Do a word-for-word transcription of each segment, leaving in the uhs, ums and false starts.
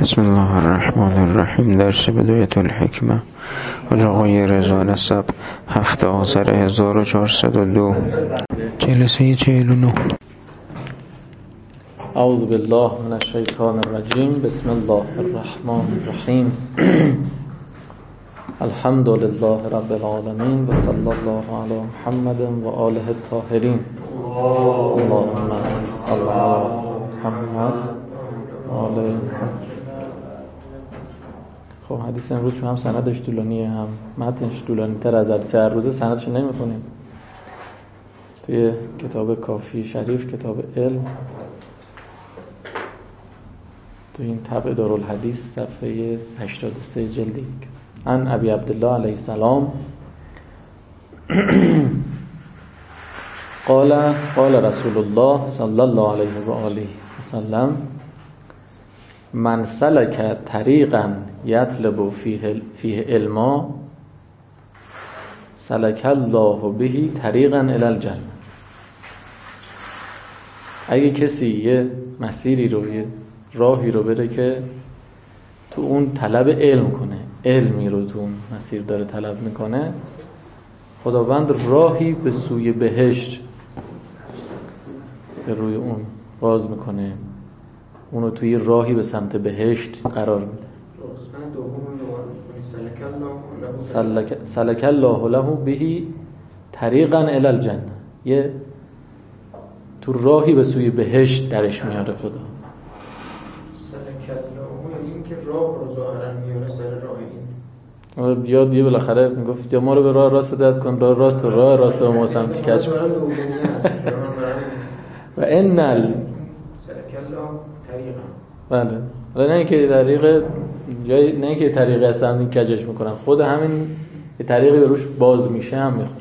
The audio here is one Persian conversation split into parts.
بسم الله الرحمن الرحیم. درس بدایت الحکمه آقای رضا نسب هفته آذر هزار و چهارصد و دو جلسه چهل و نه. اعوذ بالله من الشیطان الرجیم. بسم الله الرحمن الرحیم. الحمد لله رب العالمین و صلی الله علی محمد و آله الطاهرین. اللهم صل علی محمد و آل محمد. خب حدیث امروز چون هم سندش طولانیه هم متنش طولانی تر از هر چهار روزه سندش نمیخونیم. توی کتاب کافی شریف، کتاب علم، تو این طبع دارالحدیث صفحه هشتاد و سه جلد یک. عن ابی عبدالله علیه السلام قال قال رسول الله صلی الله علیه و آله و سلم من سلک طریقا یطلب فیه فیه علما سلک الله به طریقا الی الجنه. اگه کسی یه مسیری رو، یه راهی رو بره که تو اون طلب علم کنه، علمی رو تو اون مسیر داره طلب میکنه، خداوند راهی به سوی بهشت به روی اون باز میکنه، اونو توی راهی به سمت بهشت قرار میده. سلک سلک الله له به طریقا الی الجنه، یه تو راهی به سوی بهشت درش میاره خدا. سلک الله یعنی این که راه رو ظاهرا میاره سر راه این. یا دیگه بالاخره میگفت یا ما رو به راه راست هدایت کن، راه راست و راه راست و ما سمتی کج کن. و ان ال سلک الله طریقا. بله، ولی نه اینکه طریق یا نه اینکه طریق اصلا کجش میکنن، خود همین یه طریقی به روش باز میشه هم میخوره.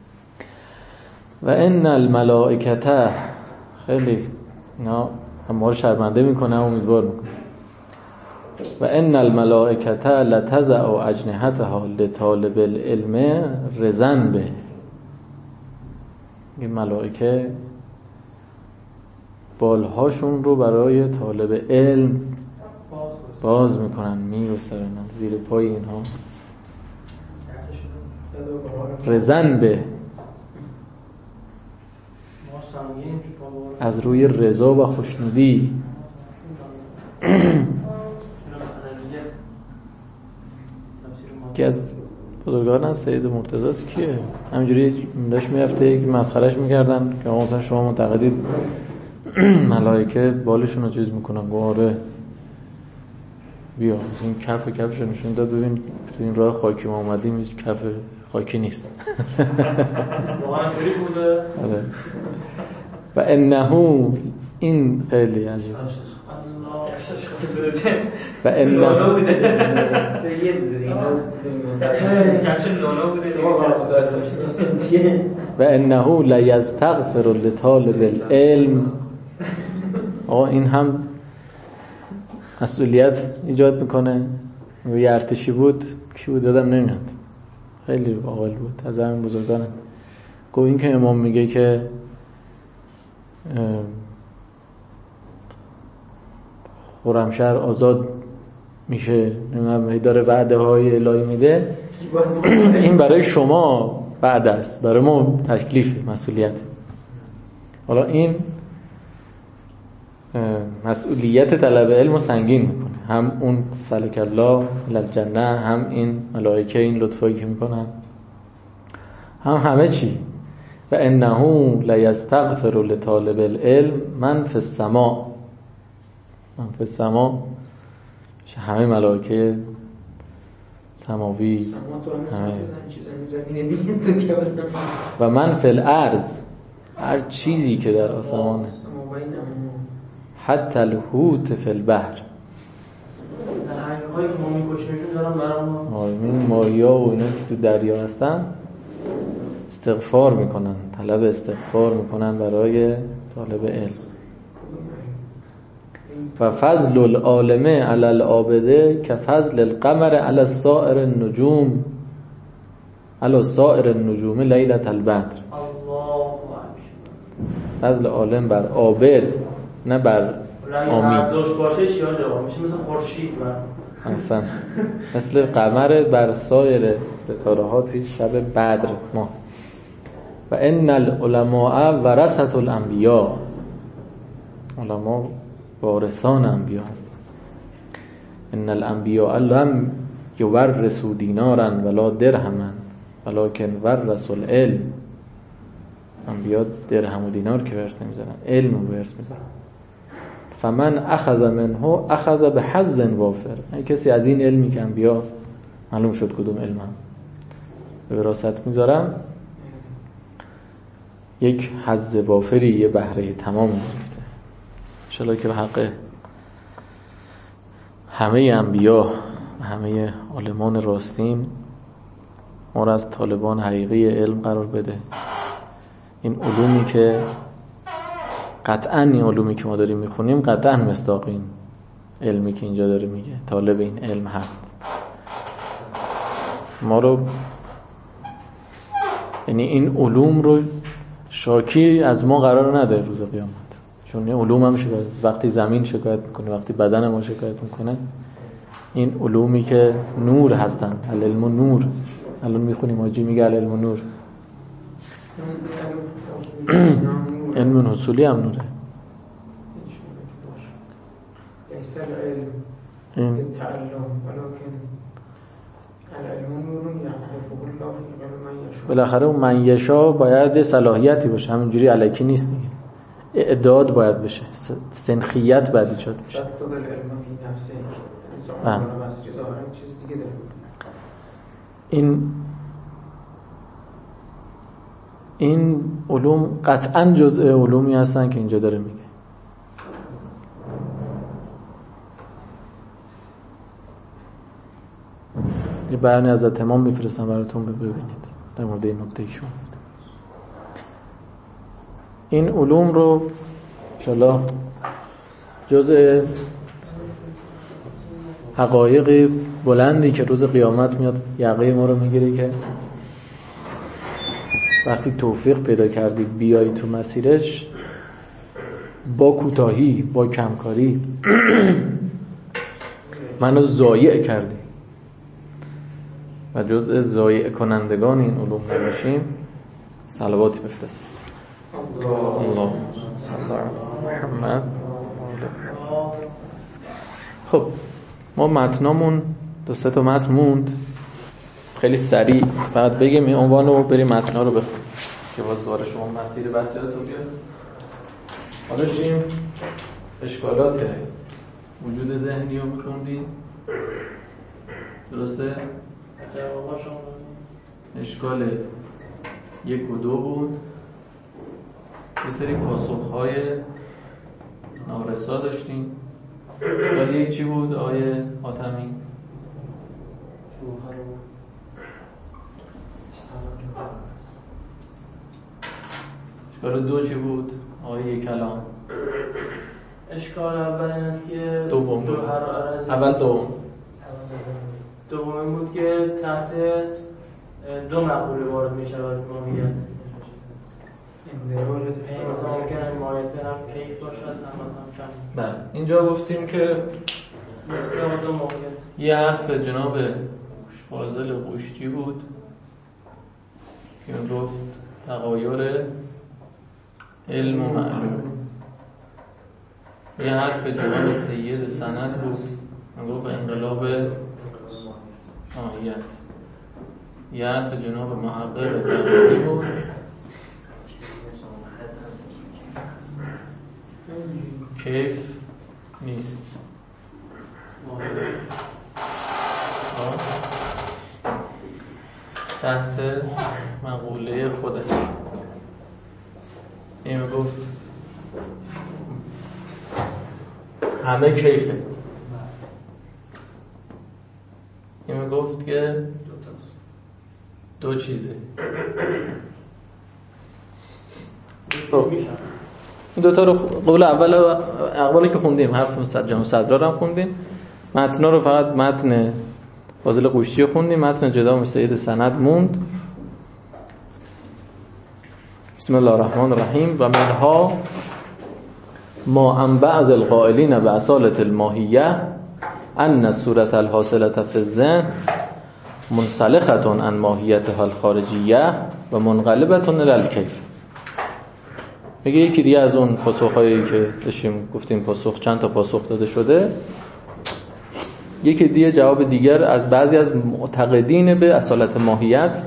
و ان الملائکه، خیلی اینا ما رو شرمنده میکنه، امیدوار میکنه. و ان الملائکه لتضع اجنحتها لطالب العلم رضا به. این ملائکه بالهاشون رو برای طالب علم باز میکنن، میوسرن زیر پای اینها، رضا به، از روی رضا و خوشنودی. که از بزرگان از سید مرتضی است که همینجوری داشت میرفته یک مسخرهش میکردن که مثلا شما معتقدید ملائکه بالشون رو چیز میکنن؟ گواره بیا این کف کفش نشون داد، ببین تو این راه خاکی ما اومدیم، هیچ کف خاکی نیست. واقعا طوری بوده. و انه، این خیلی عجیب. و انه سید بوده کفش نونا بوده. و انه لا یستغفر لطالب العلم. آقا این هم مسئولیت ایجاد میکنه. یه ارتشی بود، کی بود دادم نمیاد، خیلی باقل بود از همین بزرگانه. گفت این که امام میگه که خرمشهر آزاد میشه، نمیدونم داره وعده های الهی میده، این برای شما وعده است، برای ما تکلیف، مسئولیت. حالا این مسئولیت طلب علم رو سنگین میکنه، هم اون سلک الله للجنه، هم این ملائکه این لطفایی که میکنن، هم همه چی. و انه لا یستغفر لطالب العلم من فی السماء. من فی السماء همه ملائکه سماوی، و من فی الارض، هر چیزی که در آسمان، حتی الحوت فی البحر، هایی که ما میکشیمشون دارن برامون، این ماهیا و اینا که تو دریا هستن استغفار میکنن، طلب استغفار میکنن برای طالب علم. و فضل العالم علی العابده که فضل القمر علی سائر النجوم علی سائر النجوم لیلة البدر. فضل عالم بر عابد، نه بر رنگ دوش باشه چی آجا میشه مثل خورشید و احسن مثل قمر بر سایر ستاره ها توی شب بدر ما. و ان العلماء ورثة الانبیاء، علما وارثان انبیا هستند. ان الانبیاء لم یورثوا دینارا ولا درهما ولکن ورثوا العلم. انبیا درهم و دینار که ورث نمیذارن، علم رو ورث میذارن. فمن اخذ منه اخذ بحظ وافر. این کسی از این علمی که انبیا معلوم شد کدوم علم هم به وراثت میذارن، یک حظ وافری، یه بهره تمام میده. انشالله که به حق همه انبیا، همه عالمان راستین ما را از طالبان حقیقی علم قرار بده. این علومی که قطعاً این علومی که ما داریم میخونیم قطعاً مصداق این علمی که اینجا داره میگه طالب این علم هست. ما رو یعنی این علوم رو شاکی از ما قرار نده روز قیامت، چون این علوم هم شکایت، وقتی زمین شکایت میکنه، وقتی بدن ما شکایت میکنه، این علومی که نور هستن، العلم و نور. الان میخونیم آجی میگه العلم و نور. علم حصولی هم نوره. لیس العلم بالتعلم ولكن العلم نور یخلفه الله فی قلب من یشاء. بالاخره اون من یشاء باید صلاحیتی باشه، همینجوری الکی نیست دیگه. اعداد باید بشه، سنخیت باید ایجاد بشه. تطبیق العلم فی نفسه انسان رو بسری ظاهرا چیز دیگه داره. این این علوم قطعاً جزء علومی هستن که اینجا داره میگه. یه بیانی از تمام میفرستم براتون ببینید در مورد این نکته ایشون. این علوم رو انشالله جزء حقایق بلندی که روز قیامت میاد یقه ما رو میگیره که وقتی توفیق پیدا کردی بیایی تو مسیرش، با کوتاهی، با کمکاری منو ضایع کردی و جزء ضایع کنندگان این علوم نباشیم، صلواتی بفرست. الله صلی علی محمد. خب ما متنامون دو سه تا متن موند، خیلی سریع فقط بگیم این عنوان رو، بریم متنا رو بخونیم که باز دوباره شما مسیر بحثیاتون بیاد. حالا شیم اشکالات وجود ذهنی رو میخوندیم، درسته؟ اشکال یک و دو بود، یه سری پاسخهای نارسا داشتیم. اشکال یک چی بود آیه حاتمی؟ اشکال دو چی بود آیه کلام؟ اشکال اول این است که دوم بود. اول دوم دوم این بود که تحت دو مقوله وارد می شود ماهیت. این مثلا ممکنه ماهیت هم کیف باشد هم مثلا کم. بله اینجا گفتیم که مثلا دو ماهیت. یه حرف جناب فاضل قشتی بود که گفت تغایر علم و معلوم. یه حرف جناب سید سند بود که گفت انقلاب ماهیت. یه حرف جناب محقق درمانی بود کیف نیست. تحت مقوله خودش این گفت همه کیفه. این گفت که دو چیزه. خب این دوتا رو قول اول اقوالی که خوندیم، حرف جمع صدرا رو هم خوندیم، متنا رو فقط متن فاضل قشتی رو خوندیم، متن جدا سید سند موند. بسم الله الرحمن الرحیم. و منها ما عن بعض القائلین به اصالت الماهیه ان الصورت الحاصله فی الذهن منسلخه عن ماهیتها الخارجیه و منقلبه الی الکیف. میگه یکی دیگه از اون پاسخهایی که داشتیم گفتیم پاسخ چند تا پاسخ داده شده، یکی دیگه جواب دیگر از بعضی از معتقدین به اصالت ماهیت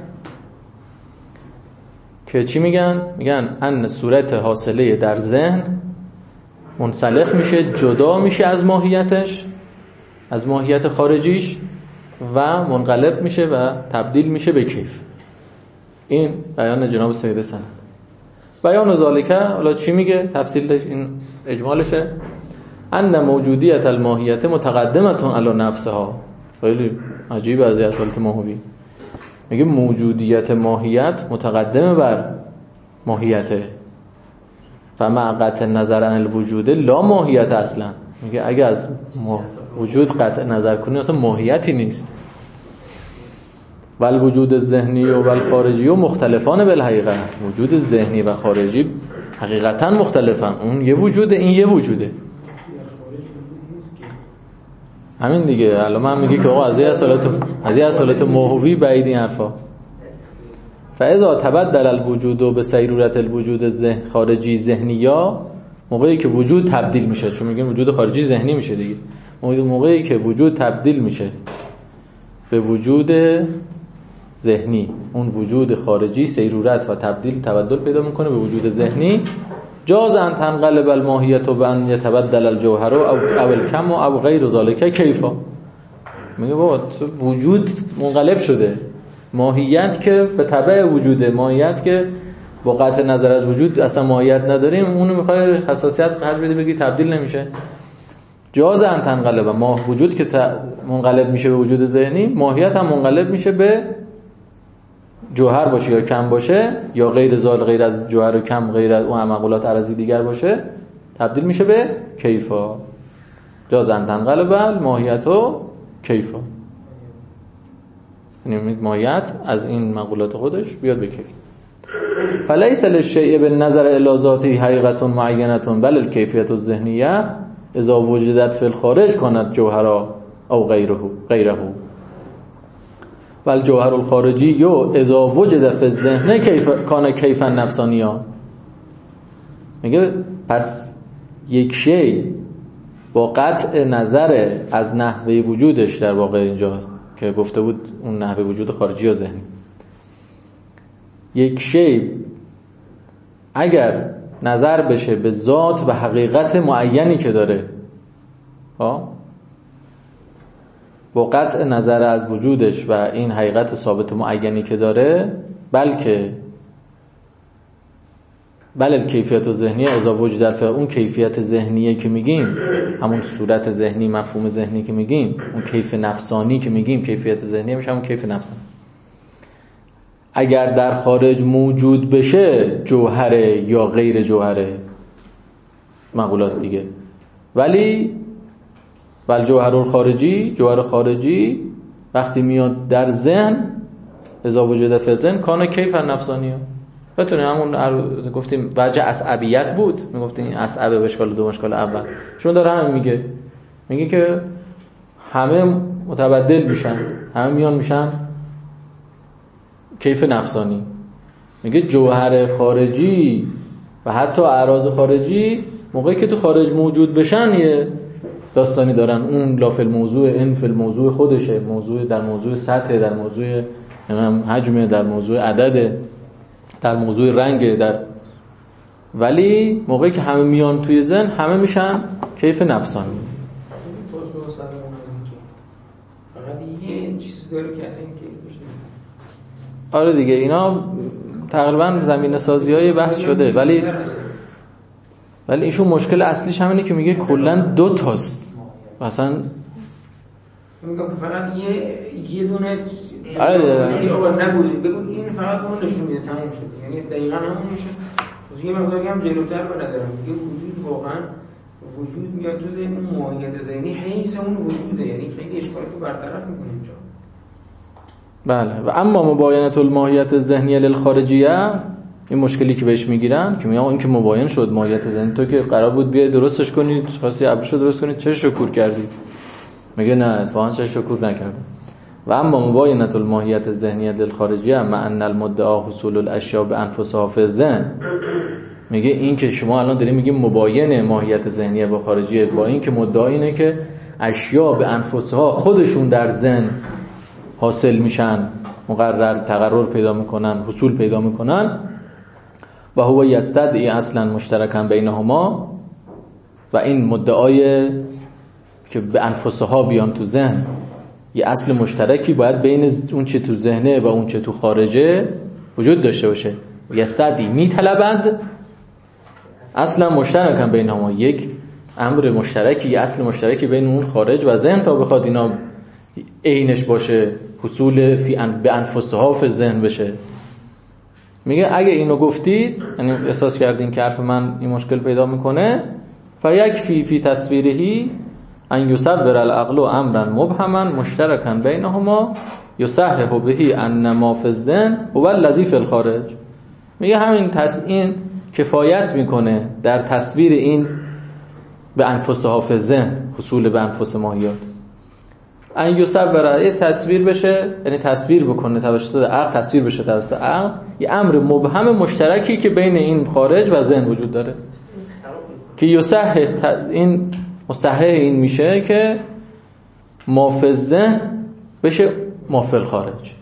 که چی میگن؟ میگن ان صورت حاصله در ذهن منسلخ میشه، جدا میشه از ماهیتش، از ماهیت خارجیش و منقلب میشه و تبدیل میشه به کیف. این بیان جناب سید سند. بیان ذالکه حالا چی میگه؟ تفصیلش این اجمالشه. ان موجودیت الماهیت متقدمه علی نفسها. خیلی عجیبه از اصالت ماهوی. میگه موجودیت ماهیت متقدمه بر ماهیته. فمع قطع نظر عن الوجود لا ماهیت اصلا. میگه اگه از وجود قطع نظر کنی اصلا ماهیتی نیست. ول وجود ذهنی و ول خارجی و مختلفان بالحقیقه. وجود ذهنی و خارجی حقیقتا مختلفن. اون یه وجوده، این یه وجوده. همین دیگه. الان من میگه که آقا از این اصالت از این اصالت موهوی بعید این حرفا. فاذا تبدل الوجود به سیرورت الوجود ذهن خارجی ذهنیا، موقعی که وجود تبدیل میشه، چون میگیم وجود خارجی ذهنی میشه دیگه، موقعی که وجود تبدیل میشه به وجود ذهنی، اون وجود خارجی سیرورت و تبدیل تبدل پیدا میکنه به وجود ذهنی، جاز ان تنقلب الماهیت و ان یتبدل الجوهر او او الکم او غیر ذلک کیفا. میگه بابا وجود منقلب شده، ماهیت که به تبع وجوده، ماهیت که با قطع نظر از وجود اصلا ماهیت نداریم، اونو میخوای حساسیت قرار بدی بگی تبدیل نمیشه. جاز ان تنقلب، ما وجود که منقلب میشه به وجود ذهنی، ماهیت هم منقلب میشه به جوهر باشه یا کم باشه یا غیر زال، غیر از جوهر و کم، غیر از اون معقولات عرضی دیگر باشه، تبدیل میشه به کیفا. جاز ان تنقلب الماهیت و کیفا، یعنی ماهیت از این معقولات خودش بیاد به کیف. فلیس للشیء بالنظر الی ذاته حقیقت معینه بل الکیفیت الذهنیه اذا وجدت فی الخارج کند جوهرا او غیره غیره بل جوهر الخارجی یا اذا وجد فی الذهن کیف کان کیفا نفسانیا. میگه پس یک شی با قطع نظر از نحوه وجودش، در واقع اینجا که گفته بود اون نحوه وجود خارجی یا ذهنی، یک شی اگر نظر بشه به ذات و حقیقت معینی که داره، ها، با قطع نظر از وجودش و این حقیقت ثابت معینی که داره، بلکه بله کیفیت ذهنی اذا وجد فی، اون کیفیت ذهنیه که میگیم، همون صورت ذهنی، مفهوم ذهنی که میگیم، اون کیف نفسانی که میگیم، کیفیت ذهنی میشه همون کیف نفسانی. اگر در خارج موجود بشه جوهره یا غیر جوهره، معقولات دیگه، ولی بل جوهر الخارجی، جوهر خارجی وقتی میاد در ذهن اذا وجد فی الذهن کان کیف نفسانی. بتونه همون گفتیم وجه عصبیت بود، میگفتیم این عصبه به اشکال دوم اشکال اول، چون داره همین میگه، میگه که همه متبدل میشن، همه میان میشن کیف نفسانی. میگه جوهر خارجی و حتی اعراض خارجی موقعی که تو خارج موجود بشن یه داستانی دارن، اون لافل موضوع، این فی الموضوع خودشه، موضوع در موضوع سطح، در موضوع حجم، در موضوع عدد، در موضوع رنگ، در ولی موقعی که همه میان توی ذهن همه میشن کیف نفسانی. فقط یه چیز داره که اصلا کیف بشه. آره دیگه، اینا تقریبا زمینه سازی های بحث شده، ولی ولی ایشون مشکل اصلیش همینه که میگه کلا دو تاست مثلا. میگم که فقط یه یه دونه آره نبود، بگو این فقط اون نشون میده تموم شد، یعنی دقیقاً همون میشه. از یه مقداری هم جلوتر به نظرم میگه وجود واقعا وجود میاد تو ذهن، اون ماهیت ذهنی حیث اون وجوده، یعنی خیلی اشکالی رو برطرف میکنه اینجا. بله. و اما مباینه الماهیت الذهنیه للخارجیه این مشکلی که بهش میگیرن که میگم این که مباین شد ماهیت ذهنی، تو که قرار بود بیای درستش کنی، خواستی ابرشو درست کنی، چه شکور کردی؟ میگه نه اتفاقا چه شکور نکردم. و اما مباینت الماهیت الذهنیه للخارجیه مع ان المدعا حصول الاشیاء بانفسها فی الذهن، میگه این که شما الان دارین میگین مباین ماهیت ذهنیه با خارجیه، با این که مدعا اینه که اشیاء به انفسها خودشون در ذهن حاصل میشن، مقرر تقرر پیدا میکنن، حصول پیدا میکنن، و هو یستدعی اصلا مشترکا بینهما، و این مدعای که به انفسها بیان تو ذهن، یه اصل مشترکی باید بین اون چه تو ذهنه و اون چه تو خارجه وجود داشته باشه. یستدعی میطلبند اصلا مشترکا بینهما، یک امر مشترکی، یه اصل مشترکی بین اون خارج و ذهن تا بخواد اینا عینش باشه، حصول فی ان به انفسها فی ذهن بشه. میگه اگه اینو گفتید، یعنی احساس کردین که حرف من این مشکل پیدا میکنه، فیکفی فی تصویرهی ان یصور العقل امرا مبهما مشترکا بینهما یصحح به ان ما فی الذهن هو الذی فی الخارج. میگه همین تسعین کفایت میکنه در تصویر این به انفسها فی الذهن، حصول به انفس ماهیات. ان یصور یه تصویر بشه، یعنی تصویر بکنه توسط عقل، تصویر بشه توسط عقل یه امر مبهم مشترکی که بین این خارج و ذهن وجود داره، که یصحح این مصحح این میشه که ما فی الذهن بشه ما فی الخارج.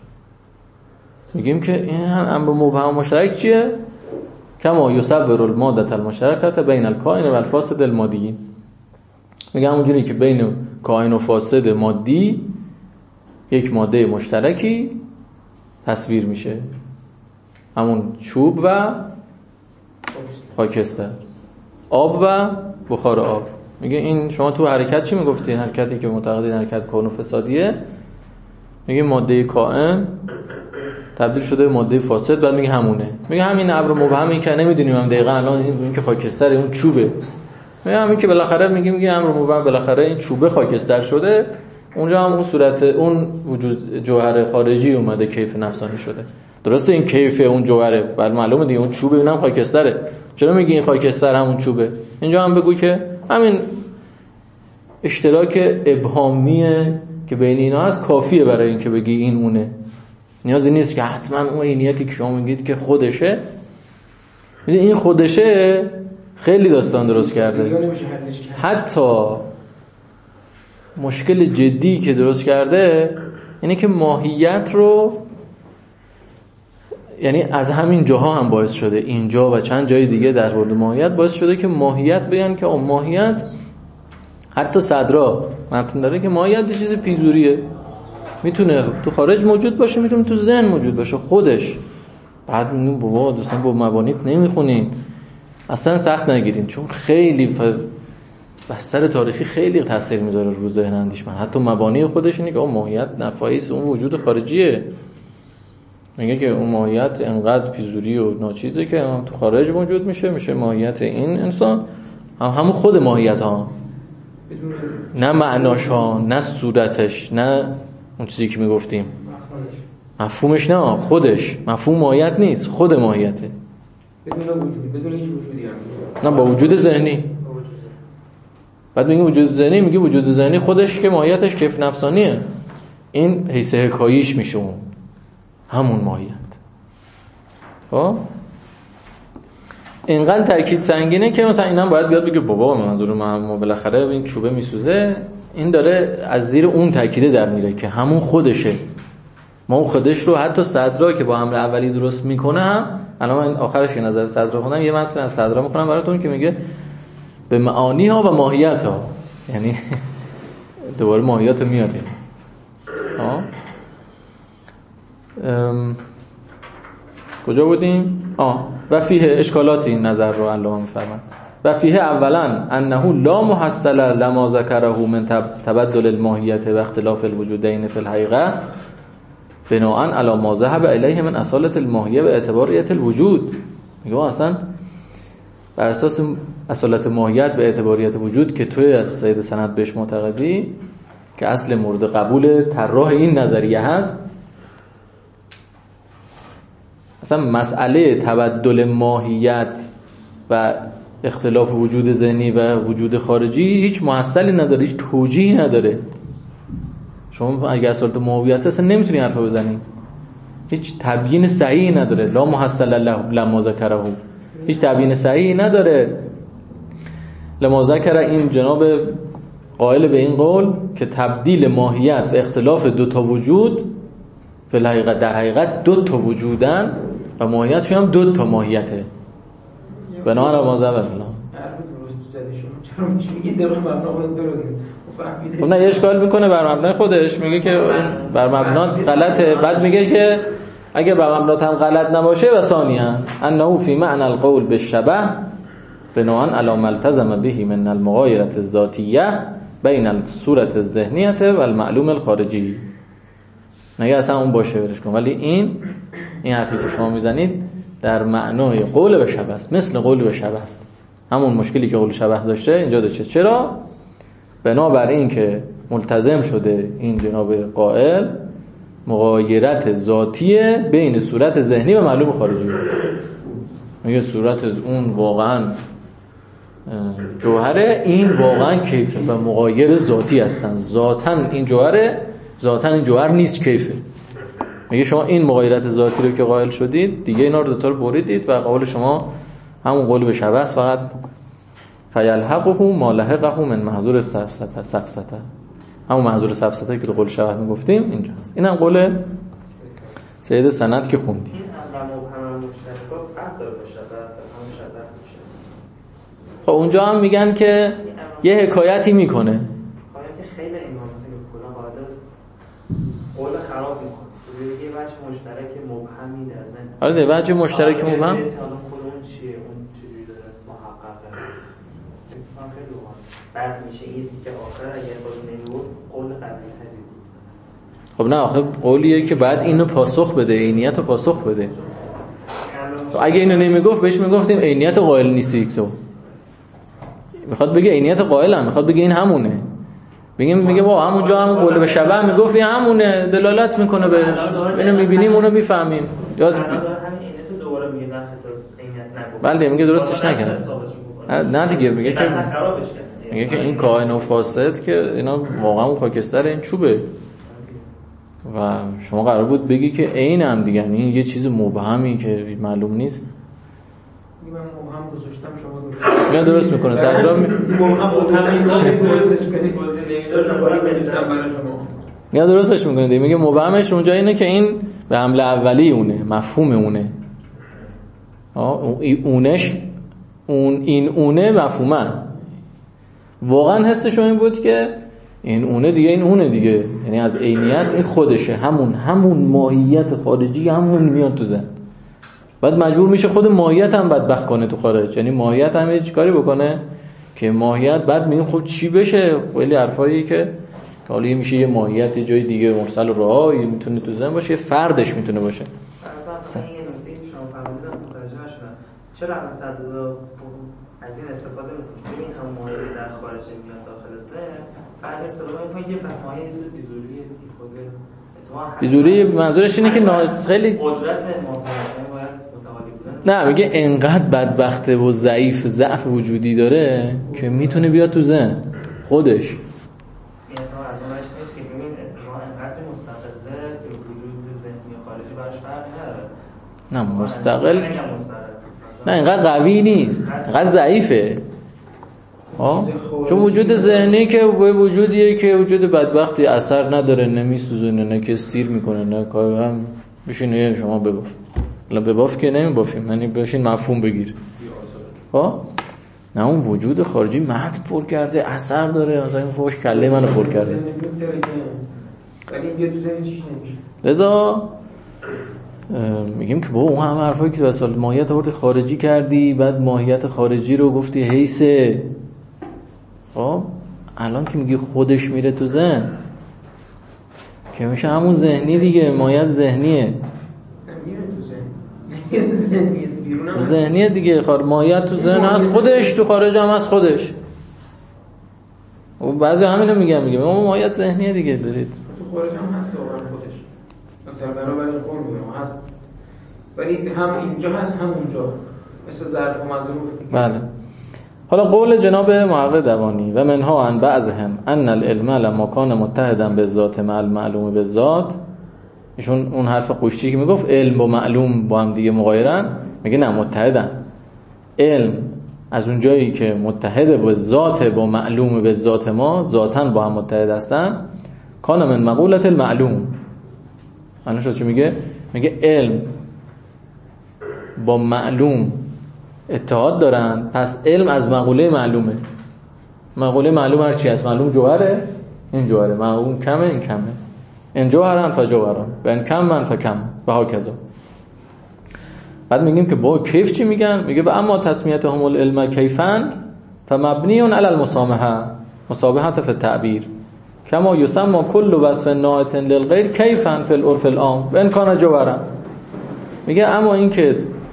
میگیم که این امر مبهم مشترک چیه؟ کما یصور الماده المشترکه بین الکائن و الفاسد المادی. میگم اونجوری که بین کائن و فاسد مادی یک ماده مشترکی تصویر میشه، همون چوب و خاکستر، آب و بخار آب. میگه این شما تو حرکت چی میگفتی؟ حرکتی که معتقدین حرکت کون و فسادیه، میگه ماده کائن تبدیل شده به ماده فاسد، بعد میگه همونه. میگه همین امر مبهمی که نمیدونیم هم دقیقاً الان این که خاکستر اون چوبه، میگه همین که بالاخره میگه میگه امر مبهم بالاخره این چوبه خاکستر شده، اونجا هم اون صورت اون وجود جوهر خارجی اومده کیف نفسانی شده. درسته این کیف اون جوهره، بعد معلومه دیگه اون چوبه اونم خاکستره. چرا میگی این خاکستر همون چوبه؟ اینجا هم بگو که همین اشتراک ابهامیه که بین اینا هست کافیه برای اینکه بگی این اونه. نیازی نیست که حتما اون عینیتی که شما میگید که خودشه. این خودشه خیلی داستان درست کرده. حتی مشکل جدی که درست کرده اینه که ماهیت رو، یعنی از همین جاها هم باعث شده، اینجا و چند جای دیگه در مورد ماهیت باعث شده که ماهیت بگن که اون ماهیت، حتی صدرا متن داره که ماهیت یه چیز پیزوریه، میتونه تو خارج موجود باشه، میتونه تو ذهن موجود باشه خودش. بعد میگم بابا دوستان با مبانیت نمیخونین، اصلا سخت نگیرین، چون خیلی بستر تاریخی خیلی تاثیر میذاره رو ذهن اندیشمند. حتی مبانی خودش اینه که اون ماهیت نفایس اون وجود خارجیه، میگه که اون ماهیت انقدر پیزوری و ناچیزه که تو خارج موجود میشه، میشه ماهیت این انسان، هم همون خود ماهیت ها، نه معناش ها، نه صورتش، نه اون چیزی که میگفتیم مفهومش، نه خودش مفهوم ماهیت نیست، خود ماهیته بدون وجود، بدون هیچ وجودی هم نه، با وجود ذهنی. بعد میگه وجود ذهنی، میگه وجود ذهنی خودش که ماهیتش کیف نفسانیه، این حیث حکاییش میشه اون همون ماهیت. خب اینقدر تاکید سنگینه که مثلا اینم باید بیاد بگه بابا منظور ما بالاخره این چوبه میسوزه، این داره از زیر اون تاکیده در میره که همون خودشه. ما اون خودش رو حتی صدرا که با امر اولی درست میکنه هم، الان من آخرش یه نظر صدرا خوندم، یه متن از صدرا میخونم براتون که میگه به معانی ها و ماهیت ها، یعنی دوباره ماهیت رو میاریم. ها ام... کجا بودیم؟ آه و فیه اشکالات این نظر رو علامه میفرماید. و فیه اولا انه لا محصل لما ذکره من تبدل الماهیت و اختلاف الوجودین فی الحقیقه بناء علی ما ذهب الیه من اصالت الماهیه و اعتباریت الوجود. میگه اصلا بر اساس اصالت ماهیت و اعتباریت وجود که توی از سید سند بهش معتقدی، که اصل مورد قبول طراح این نظریه هست، اصلا مسئله تبدل ماهیت و اختلاف وجود ذهنی و وجود خارجی هیچ محصلی نداره، هیچ توجیهی نداره. شما اگه اصالت ماهوی هست اصلا نمیتونی حرف بزنی، هیچ تبیین صحیحی نداره. لا محصل له لما ذکره، هیچ تبیین صحیحی نداره. لما ذکره این جناب قائل به این قول که تبدیل ماهیت و اختلاف دو تا وجود به حقیقت در حقیقت دو تا وجودن و ماهیتشون هم دو تا ماهیته. بنابراین ما زبط نه چرا میگی دقیقاً مبنا خود درست نیست؟ خب نه اشکال میکنه بر مبنای خودش، میگه که بر مبنا غلطه. بعد میگه که اگه بر مبنا هم غلط نباشه و ثانیاً انه فی معنی القول بالشبه بناء علی ما التزم به من المغایرة الذاتیه بین الصورت الذهنیه و المعلوم الخارجی. نگه اصلا اون باشه برش کن، ولی این این حرفی که شما میزنید در معنای قول به شبه است، مثل قول به شبه است. همون مشکلی که قول شبه داشته اینجا داشته. چرا؟ بنابر این که ملتزم شده این جناب قائل مغایرت ذاتیه بین صورت ذهنی و معلوم خارجی. میگه صورت اون واقعا جوهره، این واقعا کیفه و مغایر ذاتی هستن. ذاتن این جوهره، ذاتن این جوهر نیست، کیفه. میگه شما این مغایرت ذاتی رو که قائل شدید دیگه اینا رو دوتا رو بریدید و قول شما همون قول به شبه است، فقط فیلحقه ما لحقه من محظور سفسطه، همون محظور سفسطه که تو قول شبه میگفتیم اینجا هست. این هم قول سید سند که خوندیم. این امر مبهم مشترکات فرق داره با شبه، همون شبه میشه. خب اونجا هم میگن که یه حکایتی میکنه، حکایت خیلی ایمان مثلا کلا قاعده است قول خراب میکنه. یه وجه مشترک مبهمی در ذهن. آره وجه مشترک مبهم. حالا خود اون چیه، اون چجوری داره محققه. فکر خیلی مهمه. بعد میشه این تیکه آخر اگر باز نمیگفت قول قوی تری بود. خب نه آخه قولیه که بعد اینو پاسخ بده، عینیت رو پاسخ بده. اگه اینو نمیگفت بهش میگفتیم عینیت قائل نیستی تو. میخواد بگه عینیت قائلم، میخواد بگه این همونه. بگیم میگه با همونجا هم قول به شبه میگفت این همونه، دلالت میکنه بهش. اینو میبینیم اونو میفهمیم. یاد همین عینیت دوباره میگه نه درست عینیت نگفت. بله میگه درستش نکنه. نه دیگه میگه که میگه که این کائن و فاسد که اینا واقعا اون خاکستر این چوبه و شما قرار بود بگی که عین هم دیگه، این یه چیز مبهمی که معلوم نیست. من مبهم گذاشتم شما درست درست میکنه سجاد مبهم همین درستش کنید بازی نمیدار شما گذاشتم برای شما. یا درستش میکنه. میگه مبهمش اونجا اینه که این به حمله اولی اونه، مفهوم اونه. آه اونش اون این اونه مفهومه. واقعا حسش این بود که این اونه دیگه این اونه دیگه، یعنی از عینیت این خودشه، همون همون ماهیت خارجی همون میاد تو ذهن. بعد مجبور میشه خود ماهیت هم بدبخت کنه تو خارج، یعنی ماهیت هم یه کاری بکنه که ماهیت بعد میگیم خب چی بشه، خیلی حرفایی که حالا میشه یه ماهیت یه جای دیگه مرسل راه میتونه تو ذهن باشه، یه فردش میتونه باشه. مثلا این نکته شما فرمودید متوجه نشدم چرا مثلا از این استفاده میکنید این هم ماهیت در خارج میاد داخل ذهن، بعضی استفاده میکنید یه پس ماهیت یه بیزوری خود بیزوری منظورش اینه که ناقص خیلی قدرت ماهیت نه میگه انقدر بدبخته و ضعیف، ضعف وجودی داره که میتونه بیاد تو ذهن خودش. یعنی از اونش نیست که ببین اتفاقا انقدر مستقله که وجود ذهنی و خارجی براش فرقی نداره. نه مستقل نه اینقدر قوی نیست، اینقدر ضعیفه. ها چون وجود ذهنی که وجودیه که وجود بدبختی اثر نداره، نمیسوزونه، نه که سیر میکنه، نه کار هم بشینه شما بگو الان بباف که نمیبافیم، یعنی بشین مفهوم بگیر. ها نه اون وجود خارجی مد پر کرده، اثر داره، مثلا این فوش کله منو پر کرده. ولی بیا تو ذهن چیش نمیشه. لذا میگیم که با اون همه حرفایی که تو اصل ماهیت آورد خارجی کردی، بعد ماهیت خارجی رو گفتی حیثه. خب الان که میگی خودش میره تو ذهن که میشه همون ذهنی دیگه، ماهیت ذهنیه. ذهنیه دیگه، خار ماهیت تو ذهن هست، خودش تو خارج هم هست خودش. و بعضی همینو میگن، میگم اون ماهیت ذهنیه دیگه دارید. تو خارج هم هست واقعا خودش. مثلا بنابراین خون میگم هست. ولی هم اینجا هست هم اونجا، مثل ظرف و مظروف. بله. حالا قول جناب محقق دوانی و منها عن بعضهم ان العلم لما كان متحدا بالذات مع المعلوم بالذات، ایشون اون حرف قشتی که میگفت علم و معلوم با هم دیگه مغایرن، میگه نه متحدن. علم از اون جایی که متحد با ذات با معلوم به ذات ما، ذاتن با هم متحد هستن، کان من مقولت المعلوم. الان شد چی میگه؟ میگه علم با معلوم اتحاد دارن، پس علم از مقوله معلومه. مقوله معلوم هر چی هست، معلوم جوهره، این جوهره، معلوم کمه، این کمه، این جوهرن فجوهرن و این کم من فکم و ها کذا. بعد میگیم که با کیف چی میگن؟ میگه و اما تسمیتهم العلم کیفن فمبنی علی المسامحه مسابحه فی التعبیر کما یسمى کل وصف ناعت للغیر کیفن فی العرف العام و ان کان جوهرا. میگه اما این که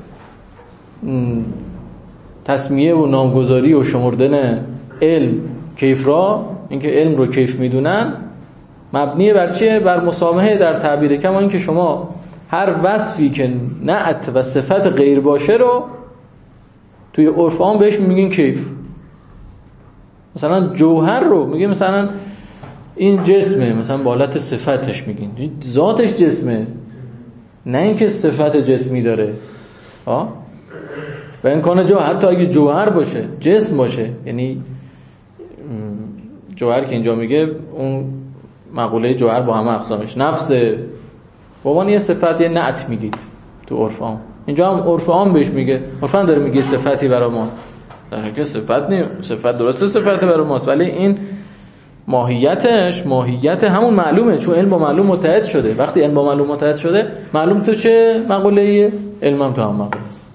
تسمیه و نامگذاری و شمردن علم کیف را، اینکه علم رو کیف میدونن، مبنی بر چیه؟ بر مسامحه در تعبیر. کما اینکه شما هر وصفی که نعت و صفت غیر باشه رو توی عرف عام بهش میگین کیف. مثلا جوهر رو میگه مثلا این جسمه، مثلا با حالت صفتش میگین ذاتش جسمه، نه اینکه صفت جسمی داره. ها و این کنه جو حتی اگه جوهر باشه، جسم باشه، یعنی جوهر که اینجا میگه اون مقوله جوهر با همه اقسامش، نفس به عنوان یه صفت، یه نعت میگید تو عرف عام. اینجا هم عرف عام بهش میگه، عرف عام داره میگه صفتی برای ماست، در حالی که صفت نی، صفت درسته صفتی برای ماست، ولی این ماهیتش ماهیت همون معلومه، چون علم با معلوم متحد شده. وقتی علم با معلوم متحد شده، معلوم تو چه مقوله‌ایه؟ علم هم تو هم مقوله است.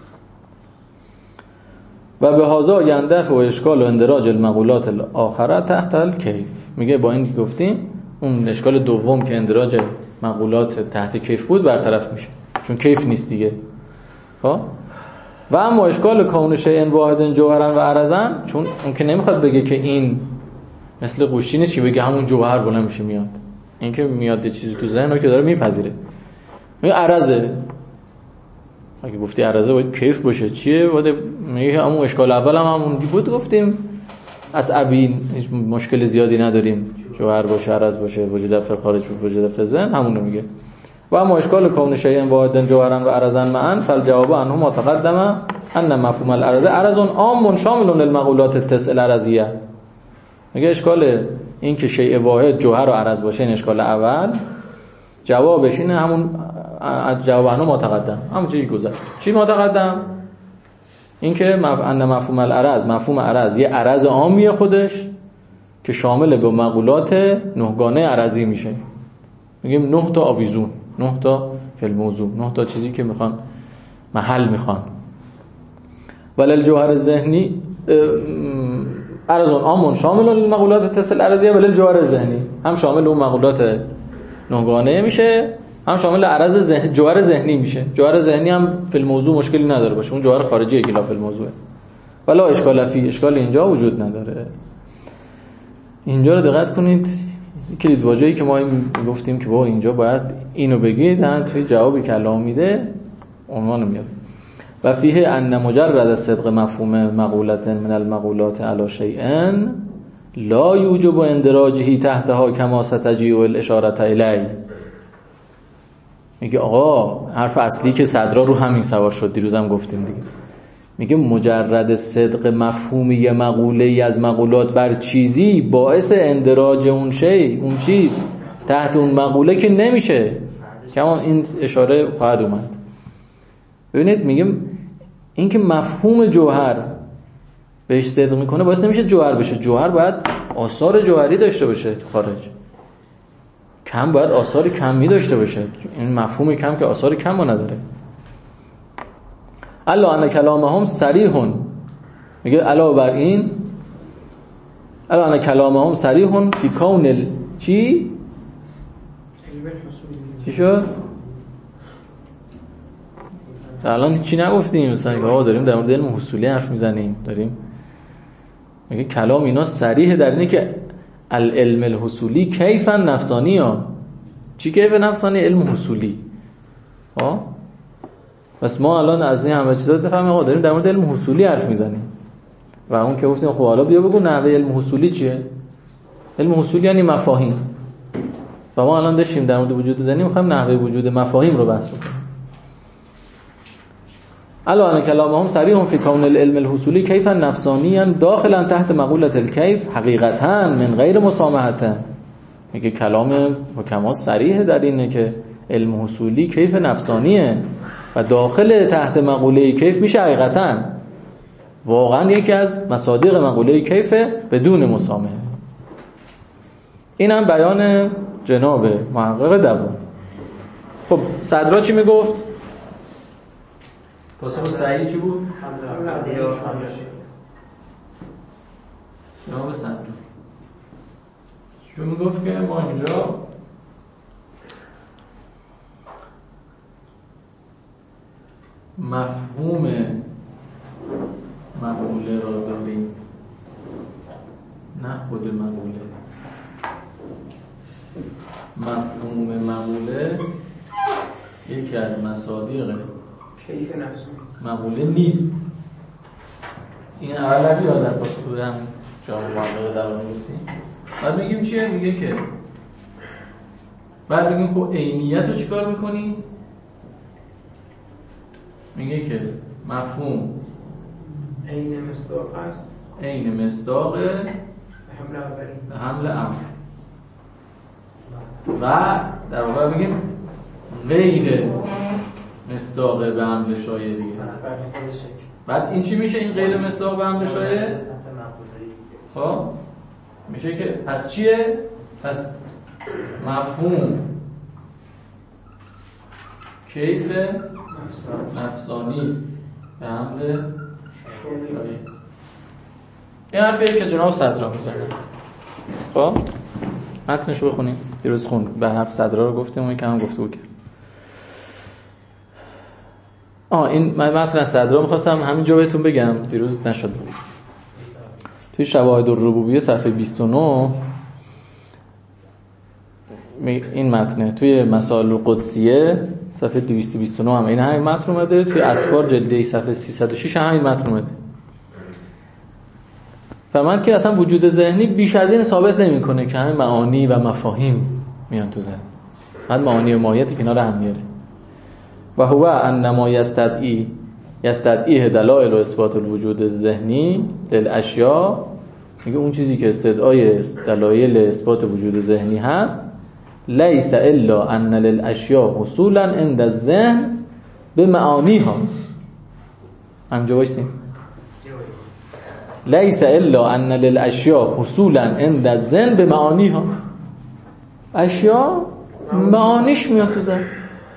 و به هذا یندفع و اشکال و اندراج المقولات الاخره تحت الکیف. میگه با این که گفتیم اون اشکال دوم که اندراج مقولات تحت کیف بود برطرف میشه، چون کیف نیست دیگه. خب و اما اشکال کون شیء واحد جوهرا و عرضا، چون اون که نمیخواد بگه که این مثل قوشی نیست که بگه همون جوهر بلند میشه میاد، این که میاد یه چیزی تو ذهن رو که داره میپذیره. میگه عرضه، اگه گفتی عرضه باید کیف باشه، چیه؟ باید میگه همون اشکال اول هم همون بود، گفتیم از ابین هیچ مشکل زیادی نداریم، جوهر باشه عرض باشه، وجود فی خارج وجود فی ذهن، همون میگه. و اما اشکال کون شیء واحد جوهرا و عرضا معا فالجواب عنه ما تقدم ان مفهوم العرض عرض عام شامل للمقولات التسع العرضیه. میگه اشکال این که شیء واحد جوهر و عرض باشه، این اشکال اول، جوابش اینه همون جواب عنه ما تقدم، همون چیزی گذشت. چی ما تقدم؟ این که مف... ان مفهوم العرض، مفهوم عرض یه عرض عامیه خودش که شامل به مقولات نهگانه عرضی میشه. میگیم نه تا آویزون، نه تا فی الموضوع، نه تا چیزی که میخوان محل میخوان. ولی الجوهر ذهنی عرض عام شامل للمقولات التسع العرضیه، ولی الجوهر الذهنی هم شامل اون مقولات نهگانه میشه، هم شامل عرض ذهن جوهر ذهنی میشه. جوهر ذهنی هم فی الموضوع مشکلی نداره باشه، اون جوهر خارجیه که لا فی الموضوع، ولی اشکال فی، اشکال اینجا وجود نداره. اینجا رو دقت کنید، کلید واژه‌ای که ما گفتیم که با اینجا باید اینو بگید، هم توی جوابی که الله میده عنوان میاد. و فیه ان مجرد صدق مفهوم مقولت من المقولات علی شیء لا یوجب اندراجه تحتها کما ستجیء الاشاره الیه. میگه آقا حرف اصلی که صدرا رو همین سوار شد، دیروز هم گفتیم دیگه. میگه مجرد صدق مفهومی یه مقوله ای از مقولات بر چیزی باعث اندراج اون شی، اون چیز تحت اون مقوله که نمیشه. کما این اشاره خواهد اومد. ببینید میگم این که مفهوم جوهر بهش صدق میکنه باعث نمیشه جوهر بشه. جوهر باید آثار جوهری داشته باشه تو خارج، کم باید آثار کمی داشته باشه. این مفهوم کم که آثار کم نداره. الا ان کلامهم صریح، میگه علاوه بر این الا ان کلامهم صریح فی کون ال چی چی شد؟ الان چی نگفتیم؟ مثلا آقا داریم در مورد علم حصولی حرف میزنیم، داریم میگه کلام اینا صریح در اینه که العلم الحصولی کیفا نفسانی ها. چی کیف نفسانی؟ علم حصولی. ها پس ما الان از این همه چیزا بفهمیم آقا داریم در مورد علم حصولی حرف میزنیم و اون که گفتیم خب حالا بیا بگو نحوه علم حصولی چیه. علم حصولی یعنی مفاهیم و ما الان داشتیم در مورد وجود ذهنی میخوایم نحوه وجود مفاهیم رو بحث کنیم. الان کلامهم صریح فی کون العلم الحصولی کیفا نفسانیا داخلا تحت مقوله الکیف حقیقتا من غیر مسامحه. میگه کلام حکما صریح در اینه که علم حصولی کیف نفسانیه و داخل تحت مقوله کیف میشه حقیقتا. واقعا یکی از مصادیق مقوله کیف بدون مسامحه. این هم بیان جناب محقق دوام. خب صدرا چی میگفت؟ پاسخ صحیح چی بود؟ جناب صدرا چون میگفت که ما اینجا مفهوم مقوله را داریم، نه خود مقوله. مفهوم مقوله یکی از مصادیق کیف نفسه مقوله نیست. این اولی یادت باشه تو هم جامعه محقق در اون گفتیم. بعد میگیم چیه؟ میگه که بعد میگیم خب عینیت رو چیکار میکنی؟ میگه که مفهوم عین مصداق است، عین مصداق به حمل اولی به حمل امر و در واقع میگیم غیر مصداق به حمل شایع دیگه. بعد این چی میشه این غیر مصداق به حمل شایع؟ خب میشه که پس چیه؟ پس مفهوم کیف نفسانی است به حمل شایع. این حرفیه که جناب صدرا میزنه. خب متنش رو بخونیم. دیروز خوند به حرف صدرا رو گفتیم و یکم گفته بود. آه این من متن صدرا می‌خواستم همینجا بهتون بگم، دیروز نشد. توی شواهد الربوبیه صفحه بیست و نه این متنه. توی مسائل القدسیه صفحه دویست و بیست و نه هم این همین متن اومده. توی اسفار جلد صفحه سیصد و شش هم همین متن اومده. فهمت که اصلا وجود ذهنی بیش از این ثابت نمی‌کنه که همین معانی و مفاهیم میان تو ذهن. بعد معانی و ماهیت کنار هم میاره. و هو انما یستدعی یستدعیه دلائل و اثبات الوجود الذهنی للاشیاء. میگه اون چیزی که استدعای دلایل اثبات وجود ذهنی هست لیس الا ان للاشیاء حصولا عند الذهن بمعانیها. همجا باشیم. لیس الا ان للاشیاء حصولا عند الذهن بمعانیها. اشیاء معانیش میاد تو ذهن،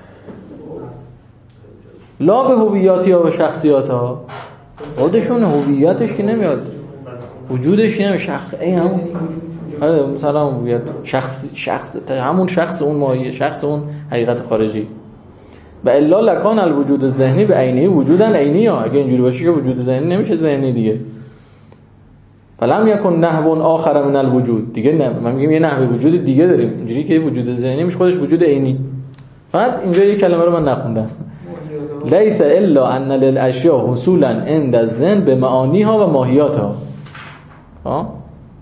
لا به هویاتی ها و شخصیات ها. خودشون هویتش که نمیاد، وجودش نمیاد. شخص ای همون مثلا هویت شخص شخص همون شخص اون ماهی شخص اون حقیقت خارجی. و الا لکان الوجود الذهنی به عینه وجودا عینی ها. اگه اینجوری باشه که وجود ذهنی نمیشه ذهنی دیگه. فلم یکن نحو آخر من الوجود. دیگه نه من میگم یه نحو وجود دیگه داریم. اینجوری که وجود ذهنی میشه خودش وجود عینی. فقط اینجا یه کلمه رو من نخوندم. لیس الا ان للاشیاء حصولا عند الذهن به معانیها و ماهیاتها. ها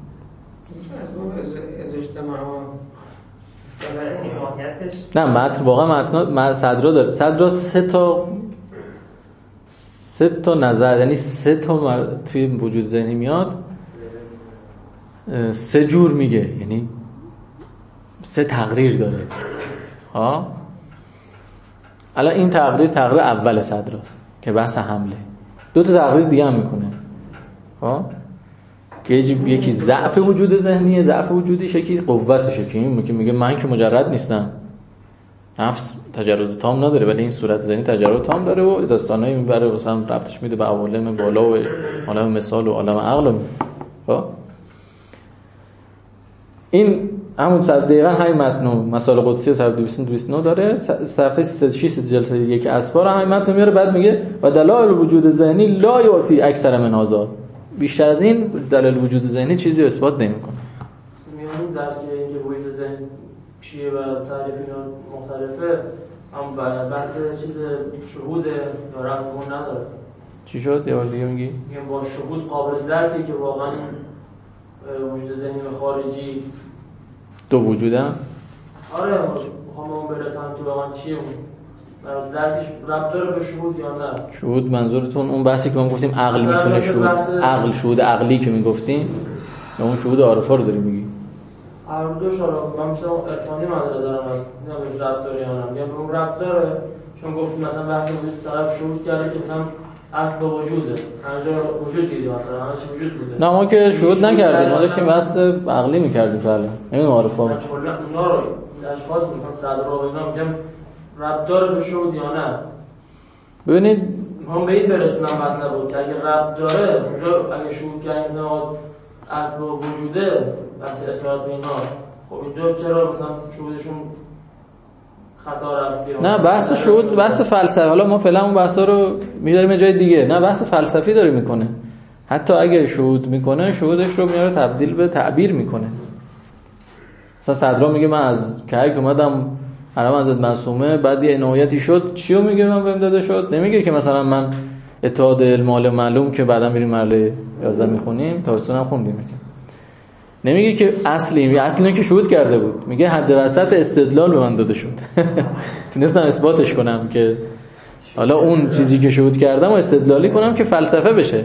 از اجتماع نه متن واقعا متن صدرا داره. صدرا سه تا سه تا نظر یعنی سه تا توی وجود ذهنی میاد، سه جور میگه، یعنی سه تقریر داره. ها الان این تقریر تقریر اول صدراست که بحث حمله. دو تا تقریر دیگه هم میکنه. ها یکی ضعف وجود ذهنیه، ضعف وجودیش، یکی قوتشه که این که میگه من که مجرد نیستم، نفس تجرد تام نداره ولی این صورت ذهنی تجرد تام داره و داستانایی میبره مثلا ربطش میده به عوالم بالا و عالم مثال و عالم عقل. خب این همون صد دقیقاً همین متن مسائل قدسی صفحه دویست و بیست و نه داره. صفحه سیصد و شش جلد یک اسفار همین متن میاره. بعد میگه و دلایل وجود ذهنی لا یاتی اکثر من هذا. بیشتر از این دلایل وجود ذهنی چیزی اثبات نمیکنه. میانون درک اینکه وجود ذهن چیه و تعریف اینا مختلفه. اما بحث چیز شهود یا رفت اون نداره. چی شد؟ یه بار دیگه میگی؟ میگم با شهود قابل درکی که واقعا وجود ذهنی و خارجی دو وجودن؟ آره میخوام اون برسم که واقعا چیه اون درکش ربط داره به شهود یا نه؟ شهود منظورتون اون بحثی که ما گفتیم عقل میتونه شهود عقل شهود عقلی که میگفتیم یا اون شهود عارفا رو داری میگی؟ هر دوش رو من مثلا عرفانی من نظرم هست نه بهش ربط داره یا نه. میگم اون ربط داره چون گفتیم مثلا بحث وجود طرف شهود کرده که مثلا اصل وجوده همجا وجود دیدی مثلا همش وجود بوده. نه ما که شهود نکردیم، ما داشتیم بحث عقلی میکردیم فعلا نمیدونم عارفا من کلا اونا رو اشخاص میگم صدر رو اینا میگم ربط داره به شهود یا نه. ببینید هم به این برسونم مطلب بود که اگه ربط داره اونجا اگه شهود کردن مثلا اصل وجوده بحث اثبات اینا خب اینجا چرا مثلا شهودشون خطا رفت؟ نه بحث شهود بحث فلسفی، حالا ما فعلا اون بحثا رو میذاریم جای دیگه. نه بحث فلسفی داره میکنه، حتی اگه شهود میکنه شهودش رو میاره تبدیل به تعبیر میکنه. مثلا صدرا میگه من از که اومدم حرم حضرت معصومه بعد یه عنایتی شد، چیو میگه من بهم داده شد؟ نمیگه که مثلا من اتحاد المال معلوم که بعدا میریم مرحله یازده میخونیم تابستون هم خوندیم، نمیگه که اصلی اصلی که شهود کرده بود، میگه حد وسط استدلال به من داده شد. تونستم اثباتش کنم که حالا اون چیزی که شهود کردم و استدلالی کنم که فلسفه بشه.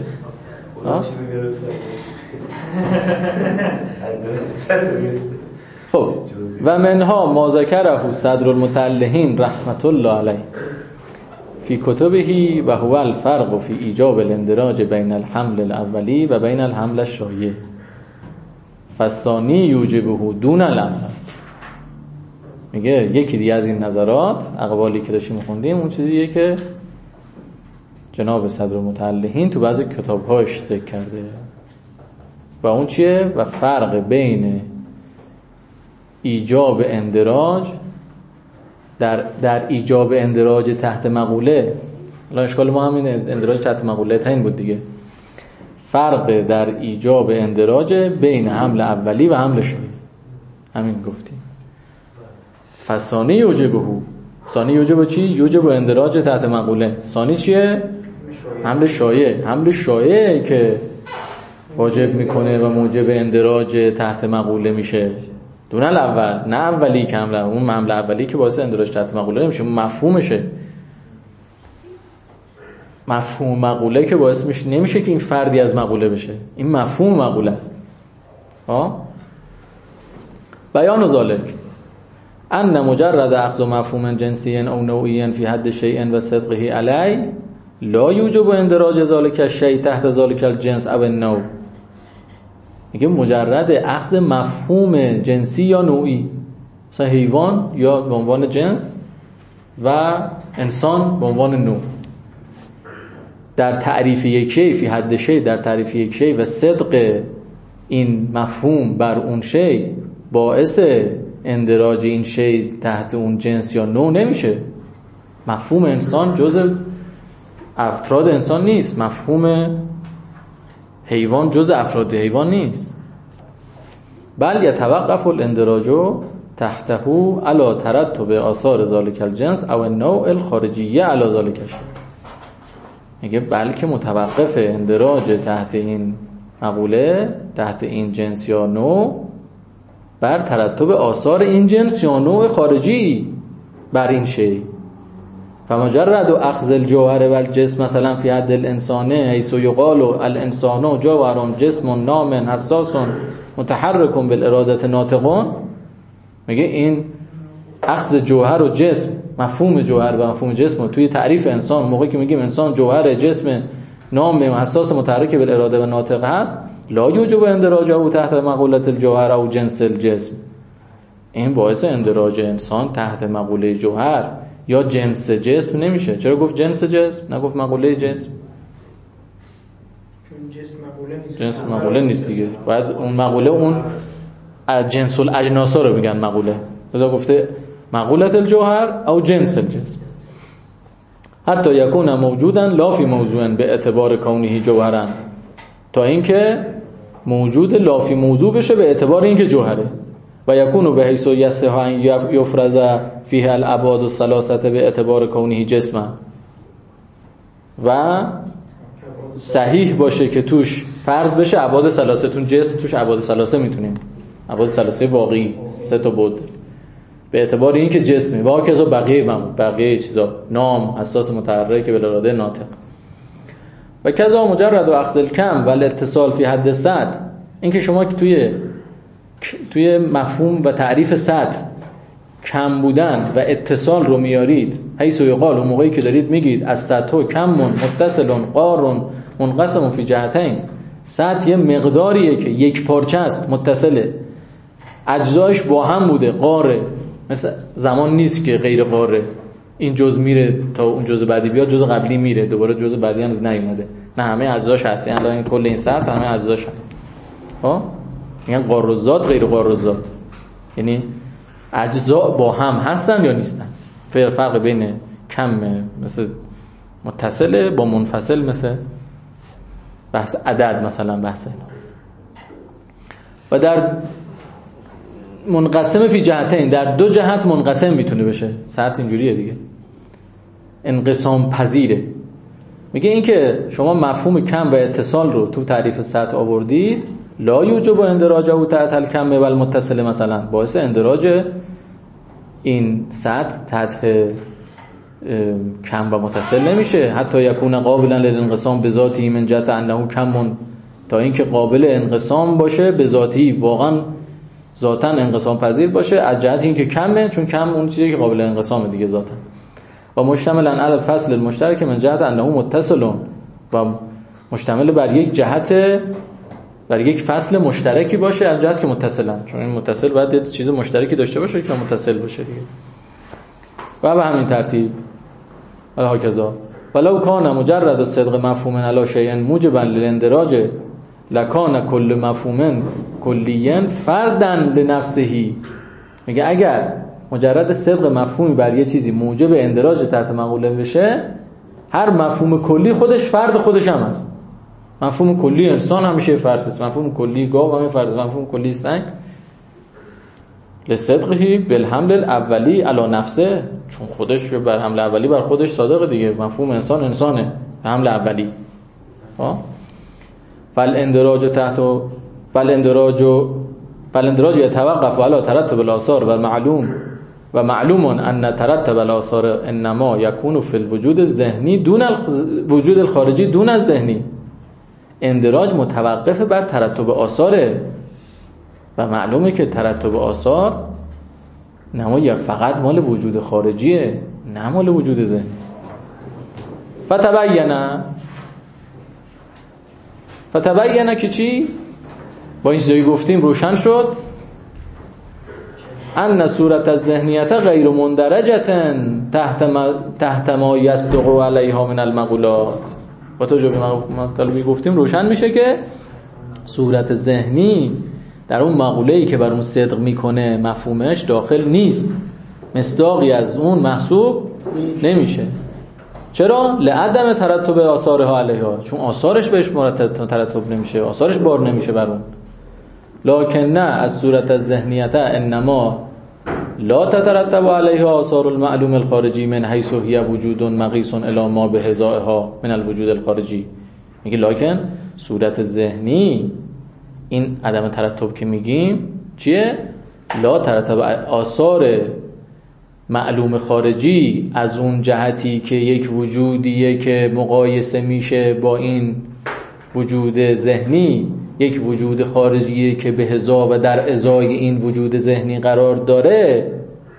خب و منها ما ذکره صدر المتعلهین رحمت الله علیه فی کتبه و هو الفرق فی ایجاب الاندراج بین الحمل الاولی و بین الحمل الشایع فالثانی یوجبه دون الاول. میگه یکی دیگه از این نظرات اقوالی که داشتیم می‌خوندیم اون چیزیه که جناب صدر المتعلهین تو بعضی کتاب‌هاش ذکر کرده و اون چیه؟ و فرق بین ایجاب اندراج در در ایجاب اندراج تحت مقوله، الان اشکال ما همین اندراج تحت مقوله تا این بود دیگه، فرق در ایجاب اندراج بین حمل اولی و حمل شایع، همین گفتیم. فثانی یوجبه، ثانی یوجب چی؟ یوجب اندراج تحت مقوله. ثانی چیه؟ حمل شایع. حمل شایع که واجب میکنه و موجب اندراج تحت مقوله میشه، دون الاول، نه اولی که حمل اون حمل اولی که باعث اندراج تحت مقوله نمیشه، مفهومشه. مفهوم مقوله که باعث میشه نمیشه که این فردی از مقوله بشه، این مفهوم مقوله است. ها بیان ذالک ان مجرد اخذ مفهوم جنسی او نوعی فی حد شیء و صدقه علی لا یوجب اندراج ذالک الشیء تحت ذالک الجنس او النوع. میگه مجرد اخذ مفهوم جنسی یا نوعی، مثلا حیوان یا به عنوان جنس و انسان به عنوان نوع، در تعریف یک شی فی حد شی، در تعریف یک شی و صدق این مفهوم بر اون شی باعث اندراج این شی تحت اون جنس یا نوع نمیشه. مفهوم انسان جزء افراد انسان نیست، مفهوم حیوان جزء افراد حیوان نیست. بل یتوقف الاندراج تحته علی ترتب آثار ذالک الجنس او النوع الخارجیه علی ذالک الشیء. میگه بلکه متوقف اندراج تحت این مقوله، تحت این جنس یا نوع، بر ترتب آثار این جنس یا نوع خارجی بر این شی. فمجرد اخذ الجوهر والجسم مثلا فی حد الانسان حیث یقال الانسان جوهر جسم نام حساس متحرک بالاراده ناطقون، میگه این اخذ جوهر و جسم، مفهوم جوهر و مفهوم جسم توی تعریف انسان، موقعی که میگیم انسان جوهر جسم نام حساس متحرک بالاراده و ناطق هست، لا یوجب اندراجه تحت مقوله الجوهر او جنس الجسم. این باعث اندراج انسان تحت مقوله جوهر یا جنس جسم نمیشه. چرا گفت جنس جسم نگفت مقوله جسم؟ چون جسم مقوله نیست. جنس مقوله نیست دیگه، باید اون مقوله اون جنس الاجناس رو میگن مقوله. لذا گفته مقوله الجوهر او جنس الجسم، حتی یکون موجودا لا فی موضوع به اعتبار کونه جوهرن، تا اینکه موجود لا فی موضوع بشه به اعتبار اینکه جوهره. و یکونو به حیث یصح ان یفرض فیه الابعاد الثلاثه به اعتبار کونه جسما، و صحیح باشه که توش فرض بشه ابعاد ثلاثه، تون جسم توش ابعاد ثلاثه میتونیم، ابعاد ثلاثه واقعی سه تا بود به اعتبار اینکه جسمه، و کذا بقیه ممون بقیه چیزا نام حساس متحرک به اراده ناطق. و کذا مجرد و اخذ الکم و الاتصال فی حد صد، اینکه شما توی توی مفهوم و تعریف صد کم بودن و اتصال رو میارید، حیث یقال اون موقعی که دارید میگید از صدها کمون متصلون قارون منقسم فی جهتین، صد یه مقداریه که یک پارچه است متصله، اجزایش با هم بوده، قاره، مثل زمان نیست که غیر قاره، این جزء میره تا اون جزء بعدی بیاد، جزء قبلی میره دوباره جزء بعدی هنوز نیومده، نه همه اجزاش هست، یعنی الان کل این صد همه اجزاش هست. ها میگن قاره الذات غیر قاره الذات، یعنی اجزا با هم هستن یا نیستن، فرق بین کم مثل متصله با منفصل مثل بحث عدد مثلا بحث اینا. و در منقسم فی جهتین، در دو جهت منقسم میتونه بشه، ساعت اینجوریه دیگه، انقسام پذیره. میگه این که شما مفهوم کم و اتصال رو تو تعریف سطح آوردید، لا یوجب اندراجه و تحت الکم و المتصل، مثلا باعث اندراج این سطح تحت کم و متصل نمیشه، حتی یکون قابلا للانقسام بذاتی من جهت انه کم، تا اینکه قابل انقسام باشه به ذاتی، واقعا ذاتاً انقسام پذیر باشه، از جهت اینکه کمه، چون کم اون چیزی که قابل انقسامه دیگه ذاتاً. و مشتملا علی الفصل المشترک من جهت انه متصل، و مشتمل بر یک جهت، بر یک فصل مشترکی باشه از جهت که متصلن، چون این متصل باید یه چیز مشترکی داشته باشه که متصل باشه دیگه. و به همین ترتیب و هکذا ولو کان مجرد الصدق مفهوم علی شیء موجبا للاندراج لکان کل مفهوم کلیاً فرداً لنفسه. میگه اگر مجرد صدق مفهومی بر یه چیزی موجب اندراج تحت مقوله بشه، هر مفهوم کلی خودش فرد خودش هم هست. مفهوم کلی انسان همیشه فرد است، مفهوم کلی گاو هم فرد، مفهوم کلی سنگ لصدقه بالحمل الاولی علی نفسه، چون خودش بر حمل اولی بر خودش صادق دیگه، مفهوم انسان انسانه به حمل اولی. ها فالاندراج تحت فالاندراج فالاندراج يتوقف على ترتب الاثار و معلوم و معلوم ان ترتب الاثار انما يكون في الوجود الذهني دون الوجود الخارجي دون الذهني. اندراج متوقف بر ترتب آثاره و معلومه که ترتب آثار نما فقط مال وجود خارجیه، نه مال وجود ذهنی. فتبینه فتبینه که چی؟ با این چیزایی گفتیم روشن شد ان صورت الذهنیت غیر مندرجه تحت ما تحت ما یصدق علیها من المقولات. با تو جو مطلبی گفتیم روشن میشه که صورت ذهنی در اون مقوله‌ای که بر اون صدق میکنه مفهومش داخل نیست، مصداقی از اون محسوب نمیشه. چرا؟ لعدم ترتب آثارها علیها، چون آثارش بهش مرتب ترتب نمیشه، آثارش بار نمیشه بر اون. لکن نه از صورت الذهنیت انما لا تترتب علیها آثار المعلوم الخارجی من حیث هی وجود مقیس الی ما به هزائها من الوجود الخارجی. میگه لکن صورت ذهنی این عدم ترتب که میگیم چیه؟ لا ترتب آثار معلوم خارجی از اون جهتی که یک وجودیه که مقایسه میشه با این وجود ذهنی، یک وجود خارجیه که به هزا و در ازای این وجود ذهنی قرار داره،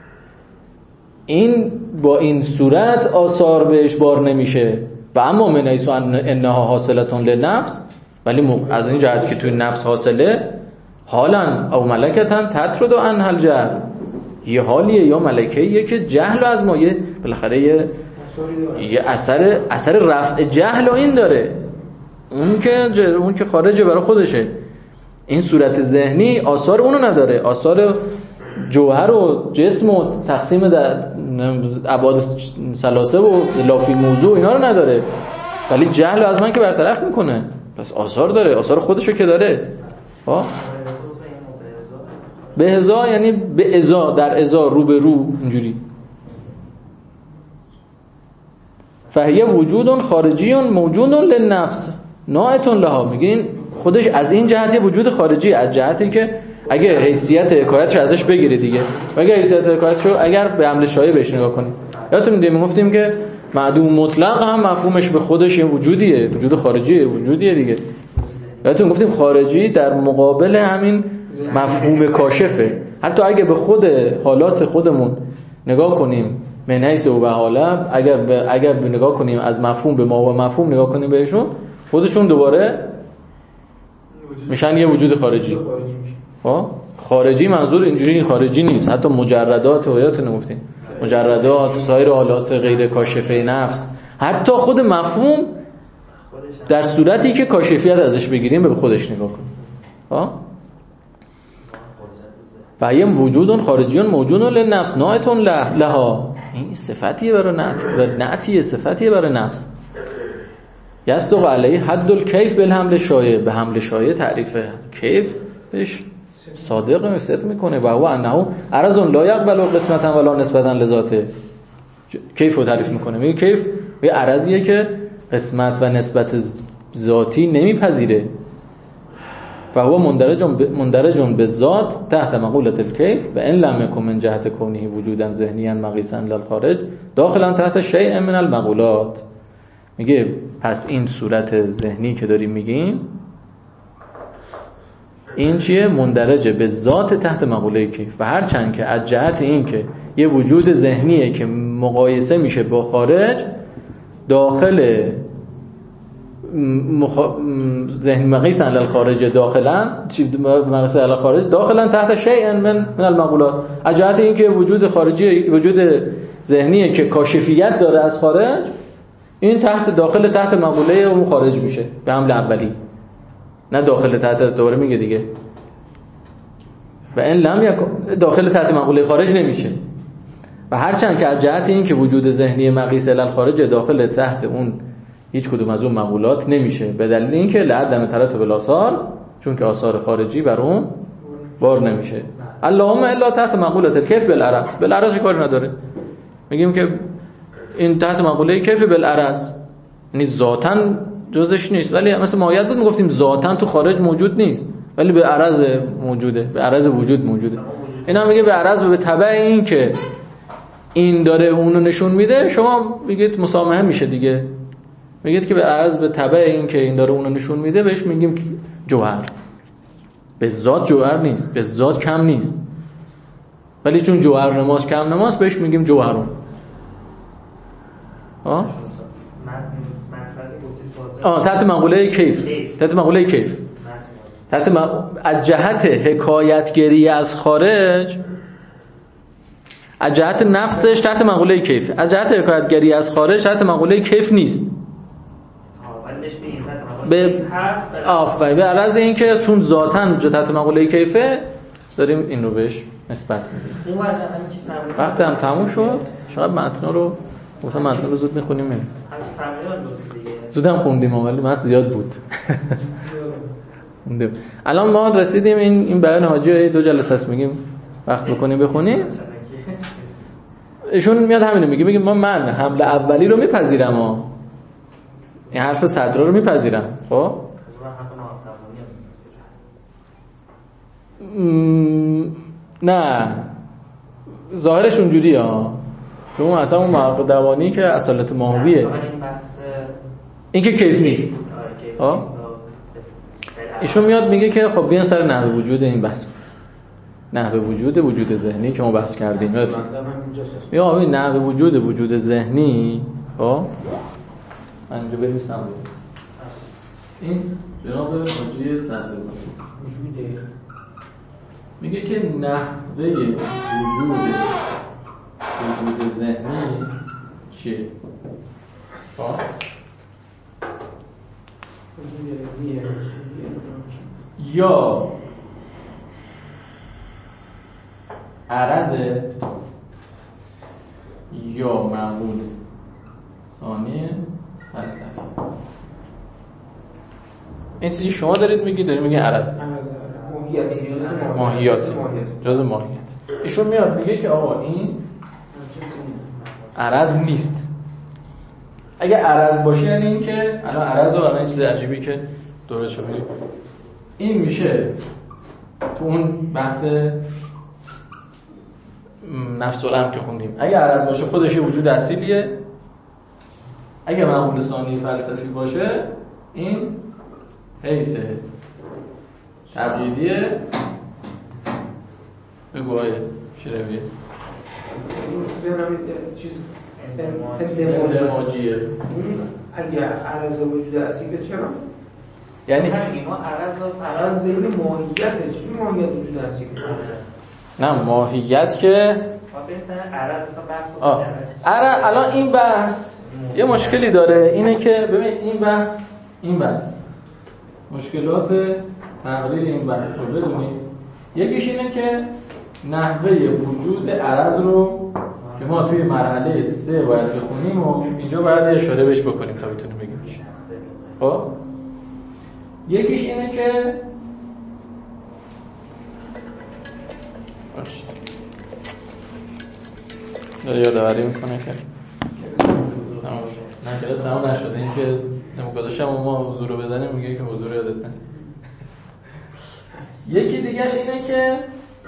این با این صورت آثار بهش بار نمیشه. و اما من حیث انها حاصلتون لنفس، ولی از این جهت که توی نفس حاصله، حالا او ملکتن تطرد و انحل جهل، یه حالیه یا ملکهیه که جهل از ما یه بالاخره یه, یه اثر اثر رفع جهل و این داره، اون که اون که خارجه برای خودشه. این صورت ذهنی آثار اونو نداره، آثار جوهر و جسم و تقسیم در ابعاد ثلاثه و لافی موضوع اینا رو نداره، ولی جهل از من که برطرف میکنه، پس آثار داره، آثار خودشو که داره. ها به ازا یعنی به ازا، در ازا، رو به رو، اینجوری. فهیه وجود خارجی موجود للنفس ناعت لها. میگه این خودش از این جهتی وجود خارجی، از جهتی که اگه حیثیت حکایتش ازش بگیره دیگه، اگه حیثیت حکایتشو اگر به حمل شایع بهش نگاه کنیم. یادتون میاد میگفتیم که معدوم مطلق هم مفهومش به خودش یه وجودیه، وجود خارجیه، وجودیه دیگه. یادتون گفتیم خارجی در مقابل همین مفهوم کاشفه. حتی اگه به خود حالات خودمون نگاه کنیم من حیث و حاله، اگر به اگر به نگاه کنیم از مفهوم به ما و مفهوم نگاه کنیم بهشون، خودشون دوباره میشن یه وجود خارجی. ها خارجی منظور اینجوری خارجی نیست، حتی مجردات و یادتون گفتیم مجردات، سایر حالات غیر کاشفه نفس، حتی خود مفهوم در صورتی که کاشفیت ازش بگیریم به خودش نگاه کنیم. ها و یم وجود خارجی موجود للنفس ناعت لها. این صفتیه برای نفس و نعتیه صفتیه برای نفس. یصدق علیه حد الکیف بالحمل شایع. به حمل شایع تعریف کیف بهش صادق و صدق میکنه. و هو انه عرض لا یقبل قسمتا ولا نسبتا لذاته. کیف رو تعریف میکنه، میگه کیف یه عرضیه که قسمت و نسبت ذاتی نمیپذیره. و هو مندرج مندرج به ذات تحت مقولة الکیف و ان لم یکن من جهت کونه وجودا ذهنیا مقیسا للخارج داخلا تحت شیء من المقولات. میگه پس این صورت ذهنی که داریم میگیم این چیه؟ مندرجه به ذات تحت مقوله کیف. و هر چند که از جهت این که یه وجود ذهنیه که مقایسه میشه با خارج، داخل مخ... ذهن مقیس علی الخارج داخلا چی مقیس علی الخارج داخلا تحت شیء من من المقولات. از جهت این که وجود خارجی وجود ذهنیه که کاشفیت داره از خارج، این تحت داخل تحت مقوله اون خارج میشه به حمل اولی، نه داخل تحت دوره میگه دیگه. و این لم یکن داخل تحت مقوله خارج نمیشه. و هرچند که از جهت این که وجود ذهنی مقیس الی الخارج داخل تحت اون هیچ کدوم از اون مقولات نمیشه، به دلیل اینکه لعدم ترتب الاثار، چون که آثار خارجی بر اون بار نمیشه. اللهم الا تحت مقوله الکیف بالعرض. بالعرض کاری نداره، میگیم که این تحت مقوله کیف بالعرض یعنی ذاتاً جزش نیست، ولی مثل ماهیت بود میگفتیم ذاتاً تو خارج موجود نیست ولی به عرض موجوده، به عرض وجود موجوده. اینا میگه به عرض به تبع این که این داره اونو نشون میده، شما میگید مسامحه میشه دیگه. میگید که به عرض به تبع این که این داره اونو نشون میده بهش میگیم جوهر. به ذات جوهر نیست، به ذات کم نیست، ولی چون جوهر نماز کم نماز بهش میگیم جوهرون. ها آه تحت مقوله کیف، تحت مقوله کیف، تحت م... از جهت حکایتگری از خارج، از جهت نفسش تحت مقوله کیف، از جهت حکایتگری از خارج تحت مقوله کیف نیست. به آفرین به عرض این که چون ذاتاً تحت مقوله کیفه داریم این رو بهش نسبت میدیم. وقتی هم تموم شد شاید متن رو مثلا متن رو زود میخونیم میریم. زود هم خوندیم ولی متن زیاد بود. الان ما رسیدیم این این بیان حاجی دو جلسه است، میگیم وقت بکنیم بخونیم. ایشون میاد همینو میگه، میگه ما من حمله اولی رو میپذیرم ها، این حرف صدرا رو میپذیرم. خب نه ظاهرش اونجوریه ها، چون اصلا اون محقق دوانی که اصالت ماهویه این که کیف نیست. ها ایشون میاد میگه که خب بیان سر نحوه وجود این بحث، نحوه وجود وجود ذهنی که ما بحث کردیم. یا این نحوه وجود وجود ذهنی. خب من اینجا بنویسم این جناب حاجی سبزواری میگه که نحوه وجود وجود ذهنی چیه؟ یا عرض یا معقول ثانی فلسفی. این چیزی شما دارید میگید، دارید میگید عرض. ماهیتی ماهیات جز ماهیت. ایشون میاد میگه که آقا این عرض نیست. اگه عرض باشه یعنی این که الان عرض و الان چیز عجیبی که درست شد میگه این میشه تو اون بحث نفس الامر که خوندیم اگه عرض باشه خودش یه وجود اصیلیه، اگه معمول ثانی فلسفی باشه این حیث تبعیدیه. بگو آیه شیرویه چیز اندماجیه. اگه عرض وجود اصیله چرا؟ یعنی اینا عرض و عرض زیر ماهیته. چی ماهیت وجود اصیله؟ نه ماهیت که عرض اصلا بحث آه عرض. الان این بحث یه مشکلی داره اینه که ببین این بحث این بحث مشکلات تقلیل این بحث رو بدونید. یکیش اینه که نحوه وجود عرض رو که ما توی مرحله سه باید بخونیم و اینجا باید اشاره بهش بکنیم تا بتونیم بگیم. خب یکیش اینه که داره یادآوری میکنه که نه کلاس تمام نشده این که نموکاداش هم ما حضور رو بزنیم میگه که حضور یادت نه. یکی دیگهش اینه که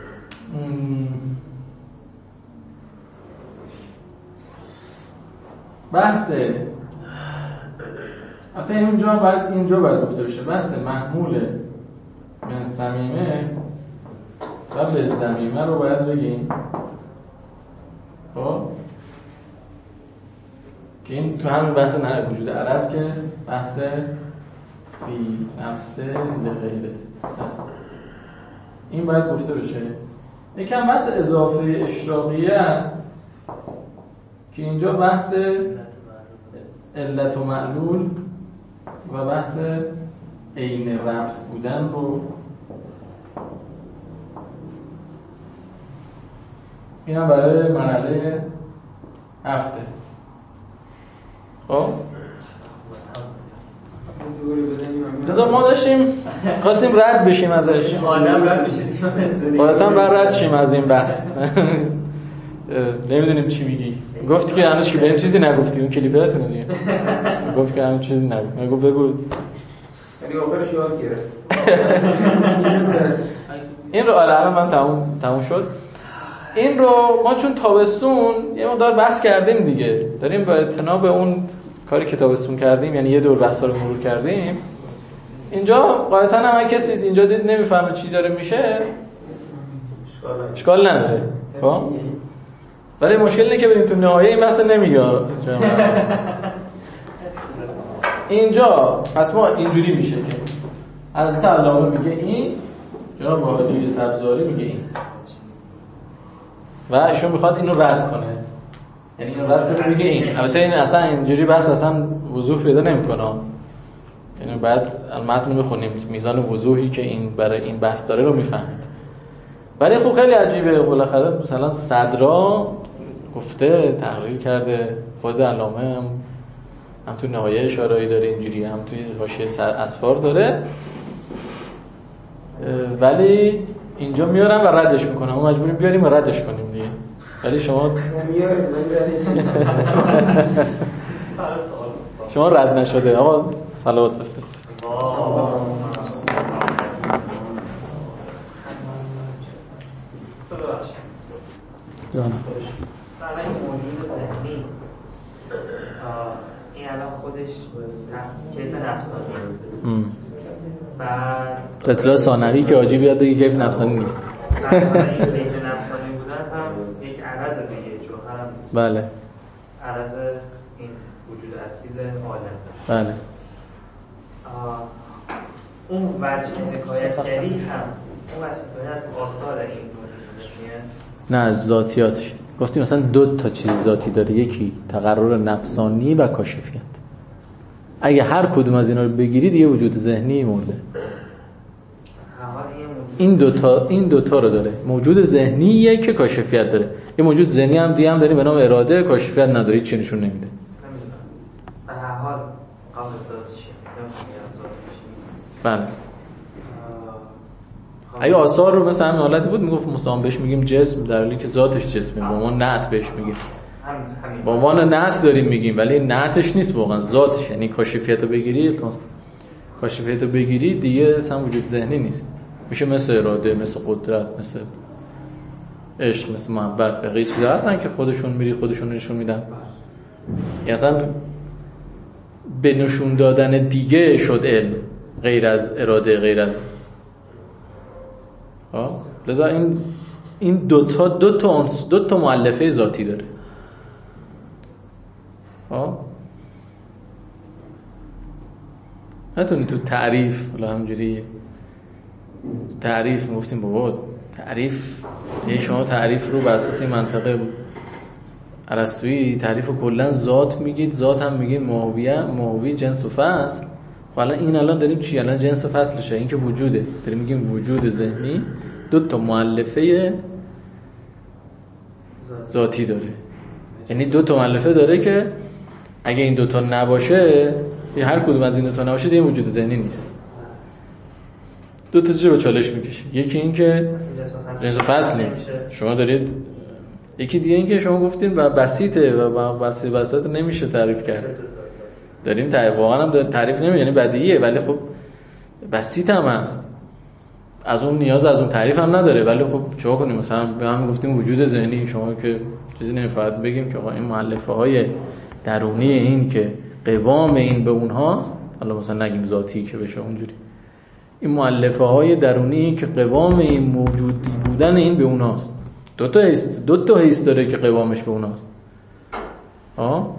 بحثه حتی اینجا باید اینجا باید گفته بشه بحث محمول من صمیمه و به زمیمه رو باید بگیم. خب که این تو همین بحث نه وجود عرض که بحث فی نفس لغیر است این باید گفته بشه. یکم بحث اضافه اشراقیه است که اینجا بحث علت و معلول و بحث عین ربط بودن رو این هم برای مرحله هفته. خب بذار ما داشتیم خواستیم رد بشیم ازش آدم رد بشیم باید بر رد شیم از این بحث. نمیدونیم چی میگی. گفتی که هنوز که بهم چیزی نگفتی اون کلیپاتونو دیگه گفت که هنوز چیزی نگفت. میگم بگو یعنی آخرش یاد گرفت. این رو آره الان من تموم تموم شد. این رو ما چون تابستون یه مقدار بحث کردیم دیگه داریم با اعتنا به اون کاری که تابستون کردیم یعنی یه دور بحثا رو مرور کردیم. اینجا غالبا هم کسی اینجا دید نمیفهمه چی داره میشه اشکال نداره. خب ولی مشکل اینه که بریم تو نهایه این بحث نمیگه اینجا. پس ما اینجوری میشه که از علامه میگه این جناب حاجی سبزواری میگه این و ایشون میخواد اینو رد کنه یعنی اینو رد کنه میگه این. البته این اصلا اینجوری بحث اصلا وضوح پیدا نمیکنه یعنی بعد متن میخونیم میزان وضوحی که این برای این بحث داره رو میفهمید. ولی خب خیلی عجیبه بالاخره مثلا صدرا گفته تحریر کرده خود علامه هم هم تو نهایه اشاره‌ای داره اینجوری هم توی حاشیه اسفار داره ولی اینجا میارم و ردش میکنم ما مجبوریم بیاریم و ردش کنیم دیگه. ولی شما شما رد نشده آقا صلوات بفرست. جانم مثلا این موجود ذهنی این الان خودش کیف نفسانی بعد اطلاع ثانوی که آجی بیاد بگه کیف نفسانی نیست. این کیف نفسانی بودن هم یک عرض دیگه جوهر هم نیست. بله عرض این وجود اصیل عالم. بله اون وجه حکایتگری هم اون وجه حکایت از آثار این موجود ذهنیه نه ذاتیاتش. گفتیم مثلا دو تا چیز ذاتی داره یکی تقرر نفسانی و کاشفیت. اگه هر کدوم از اینا رو بگیرید یه وجود ذهنی مرده. این دوتا این دوتا رو داره موجود ذهنیه که کاشفیت داره. یه موجود ذهنی هم دیگه هم داریم به نام اراده کاشفیت نداره هیچ چیزی نشون نمیده. به هر حال قابل ذات چیه؟ بله اگه آثار رو مثلا همین حالتی بود میگفت مثلا بهش میگیم جسم، در حالی که ذاتش جسمه، با ما نعت بهش میگیم، با ما نعت داریم میگیم ولی نعتش نیست واقعا، ذاتش. یعنی کاشفیت رو بگیری، کاشفیت رو بگیری دیگه اصلا وجود ذهنی نیست، میشه مثل اراده، مثل قدرت، مثل عشق، مثل محبت، بقیه چیزا هستن که خودشون میری خودشون نشون میدن. یا اصلا به نشون دادن دیگه شد علم، غیر از اراده، غیر از ها. لذا این این دو تا دو تا دو تا مؤلفه ذاتی داره. ها نتونی تو تعریف ولی همجوری تعریف گفتیم بابا تعریف یه شما تعریف رو بر اساس منطقه ارسطویی تعریف رو کلا ذات میگید، ذات هم میگید ماهویه، ماهوی جنس و فصل. حالا این الان داریم چی؟ الان جنس و فصلشه، این که وجوده، داریم میگیم وجود ذهنی دو تا مؤلفه ذاتی داره. یعنی دو تا مؤلفه داره که اگه این دو تا نباشه، یا هر کدوم از این دو تا نباشه، دیگه وجود ذهنی نیست. دو تا چیز رو چالش میکشه، یکی این که جنس و فصل نیست، شما دارید، یکی دیگه این که شما گفتین و بسیطه و بسیط بسیط نمیشه تعریف کرد. داریم تعریف واقعا هم تعریف نمیشه، یعنی بدیهیه ولی خب بسیط هم هست، از اون نیاز از اون تعریف هم نداره. ولی خب چه کنیم؟ مثلا به هم گفتیم وجود ذهنی، شما که چیزی نمیفهمید بگیم که آقا این مؤلفه های درونی این که قوام این به اونهاست، حالا مثلا نگیم ذاتی که بشه اونجوری، این مؤلفه های درونی که قوام این موجودی بودن این به اونهاست. دو تا حس دو تا حس داره که قوامش به اونهاست. ها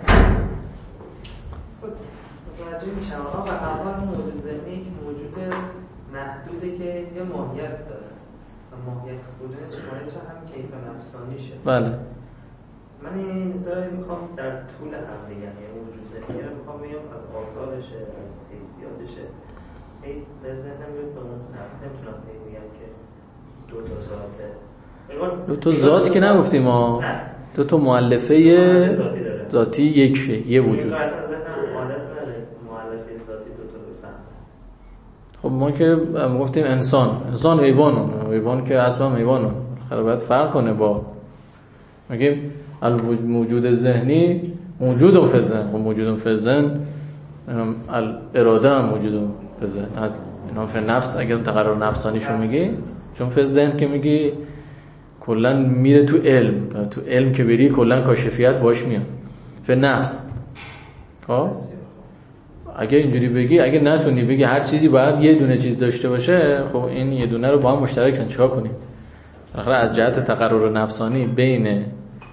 متوجه میشم آقا. و اول موجود ذهنی که موجود محدوده که یه ماهیت داره و ماهیت بودنش ماهیت هم کیف نفسانیشه. بله. من این جایی میخوام در طول هم بگم، یعنی وجود ذهنی رو میخوام بگم از آثارشه، از حیثیاتشه. ای به ذهنم بیاد به اون سمت نمیتونم بگم که دو تا ذاته. دو تا ذات که نگفتیم ما، دو تا مؤلفه ذاتی یک یه وجود. اصلا ذهنم عادت نداره مؤلفه ذاتی دو تا بفهم. خب ما که گفتیم انسان، انسان حیوان، حیوان که اصلا حیوان خیلی باید فرق کنه با میگیم الموجود ذهنی موجود فی الذهن و موجود فی الذهن الاراده هم موجود فی الذهن. اینا فی نفس اگه تقرر نفسانیشو میگی، چون فی الذهن که میگی کلا میره تو علم، تو علم که بری کلا کاشفیت باش میاد. فی نفس خب اگه اینجوری بگی، اگه نتونی بگی هر چیزی باید یه دونه چیز داشته باشه، خب این یه دونه رو با هم مشترکن چیکار کنیم؟ آخر از جهت تقرر نفسانی بین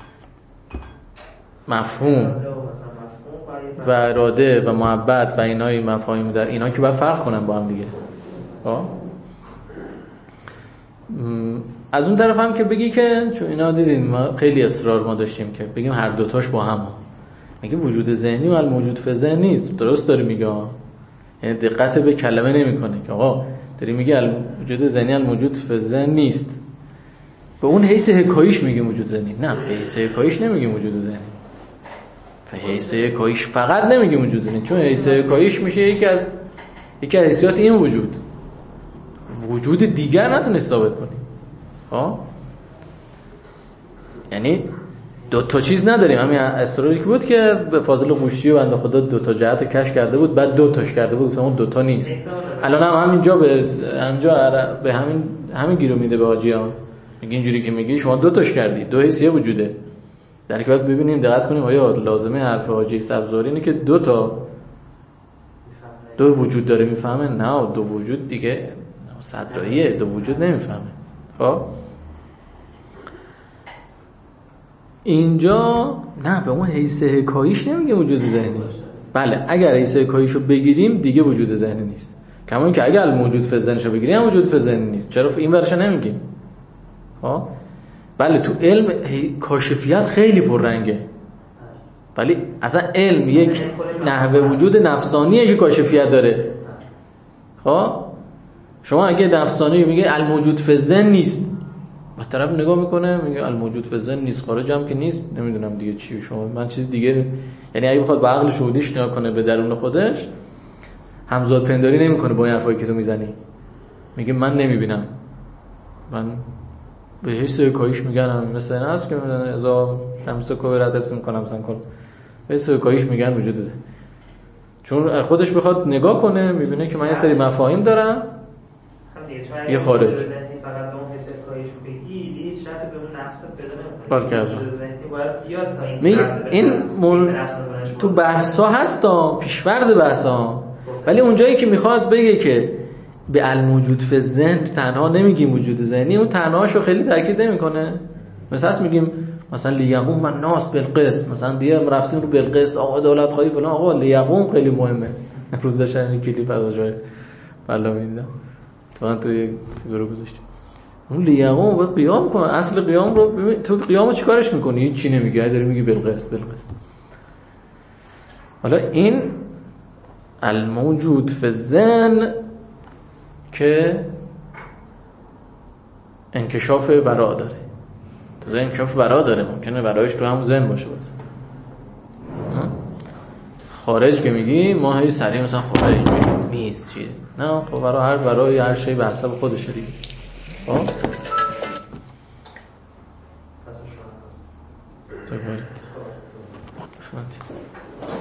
مفهوم و اراده و محبت و اینای مفاهیم در اینا که باید فرق کنن با هم دیگه. خب از اون طرف هم که بگی که چون اینا دیدین ما خیلی اصرار ما داشتیم که بگیم هر دوتاش با هم، میگه وجود ذهنی و الموجود فی الذهن نیست. درست داری میگه، یعنی دقت به کلمه نمیکنه که آقا داری میگه وجود ذهنی الموجود فی الذهن نیست، به اون حیث حکاییش میگه وجود ذهنی، نه به حیث حکاییش نمیگه وجود ذهنی، به حیث حکاییش فقط نمیگه وجود ذهنی، چون حیث حکاییش میشه یکی از یکی از حیثیات این وجود، وجود دیگر نتونی ثابت کنی. ها یعنی دو تا چیز نداریم. همین اصراری که بود که به فاضل قوشی و بنده خدا دو تا جهت رو کشف کرده بود، بعد دو تاش کرده بود، اون دو تا نیست. الان هم همینجا به همینجا به همین همین گیرو میده به حاجیان، میگه اینجوری که میگی شما دو تاش کردی، دو حیثیه وجوده. در که باید ببینیم دقت کنیم آیا لازمه حرف حاجی سبزواری اینه که دو تا دو وجود داره میفهمه؟ نه، دو وجود دیگه صدراییه، دو وجود نمیفهمه. خب اینجا نه، به اون حیث حکاییش نمیگه وجود ذهنی. بله اگر حیث حکاییشو بگیریم دیگه وجود ذهنی نیست، کما اینکه اگر الموجود فی الذهنشو بگیریم وجود فی الذهن نیست. چرا این ورش نمیگیم؟ ها بله تو علم کاشفیت خیلی پررنگه، ولی اصلا علم یک نحوه وجود نفسانیه که کاشفیت داره. خب شما اگه نفسانی میگه الموجود فی الذهن نیست، با طرف نگاه میکنه میگه الموجود فی الذهن نیست، خارج هم که نیست، نمیدونم دیگه چی شما من چیز دیگه، یعنی اگه بخواد با عقل شهودیش نگاه کنه به درون خودش، همزاد پنداری نمیکنه با این حرفایی که تو میزنی. میگه من نمیبینم، من به هیچ سوی کاهیش میگن مثل این هست که میدن ازا شمس کوبرت حفظ میکنم مثلا کن به سوی کاهیش میگن وجود ذهن، چون خودش بخواد نگاه کنه میبینه که من یه سری مفاهیم دارم یه خارج فقط اون حس کاهیش بگی هیچ شرطی به اون نفست پیدا نمیکنه، ذهنی باید بیاد تا این این مول... تو بحثا هستا پیش‌فرض بحثا، ولی اونجایی که میخواد بگه که به الموجود فی الذهن تنها نمیگیم وجود ذهنی، اون تنهاشو خیلی تاکید نمیکنه. مثلا میگیم مثلا لیقوم الناس بالقسط، مثلا دیگه رفتیم رو بالقسط آقا دولت خواهی فلان، آقا لیقوم خیلی مهمه. امروز داشتن این کلیپ از جای بالا میدیدم تو من تو یک گروه گذاشتم اون لیقوم باید قیام کنه، اصل قیام رو ببین تو قیامو چیکارش میکنی؟ هیچ چی نمیگی، داری میگی بالقسط بالقسط. حالا این الموجود فی الذهن که انکشاف برا داره، تو ذهن انکشاف برا داره، ممکنه برایش تو همون ذهن باشه باشه. خارج که میگی ما هی سریع مثلا خارج میگیم نیست چیه، نه خب برای هر برای هر شی به حسب خودشه دیگه. ها پس خدمت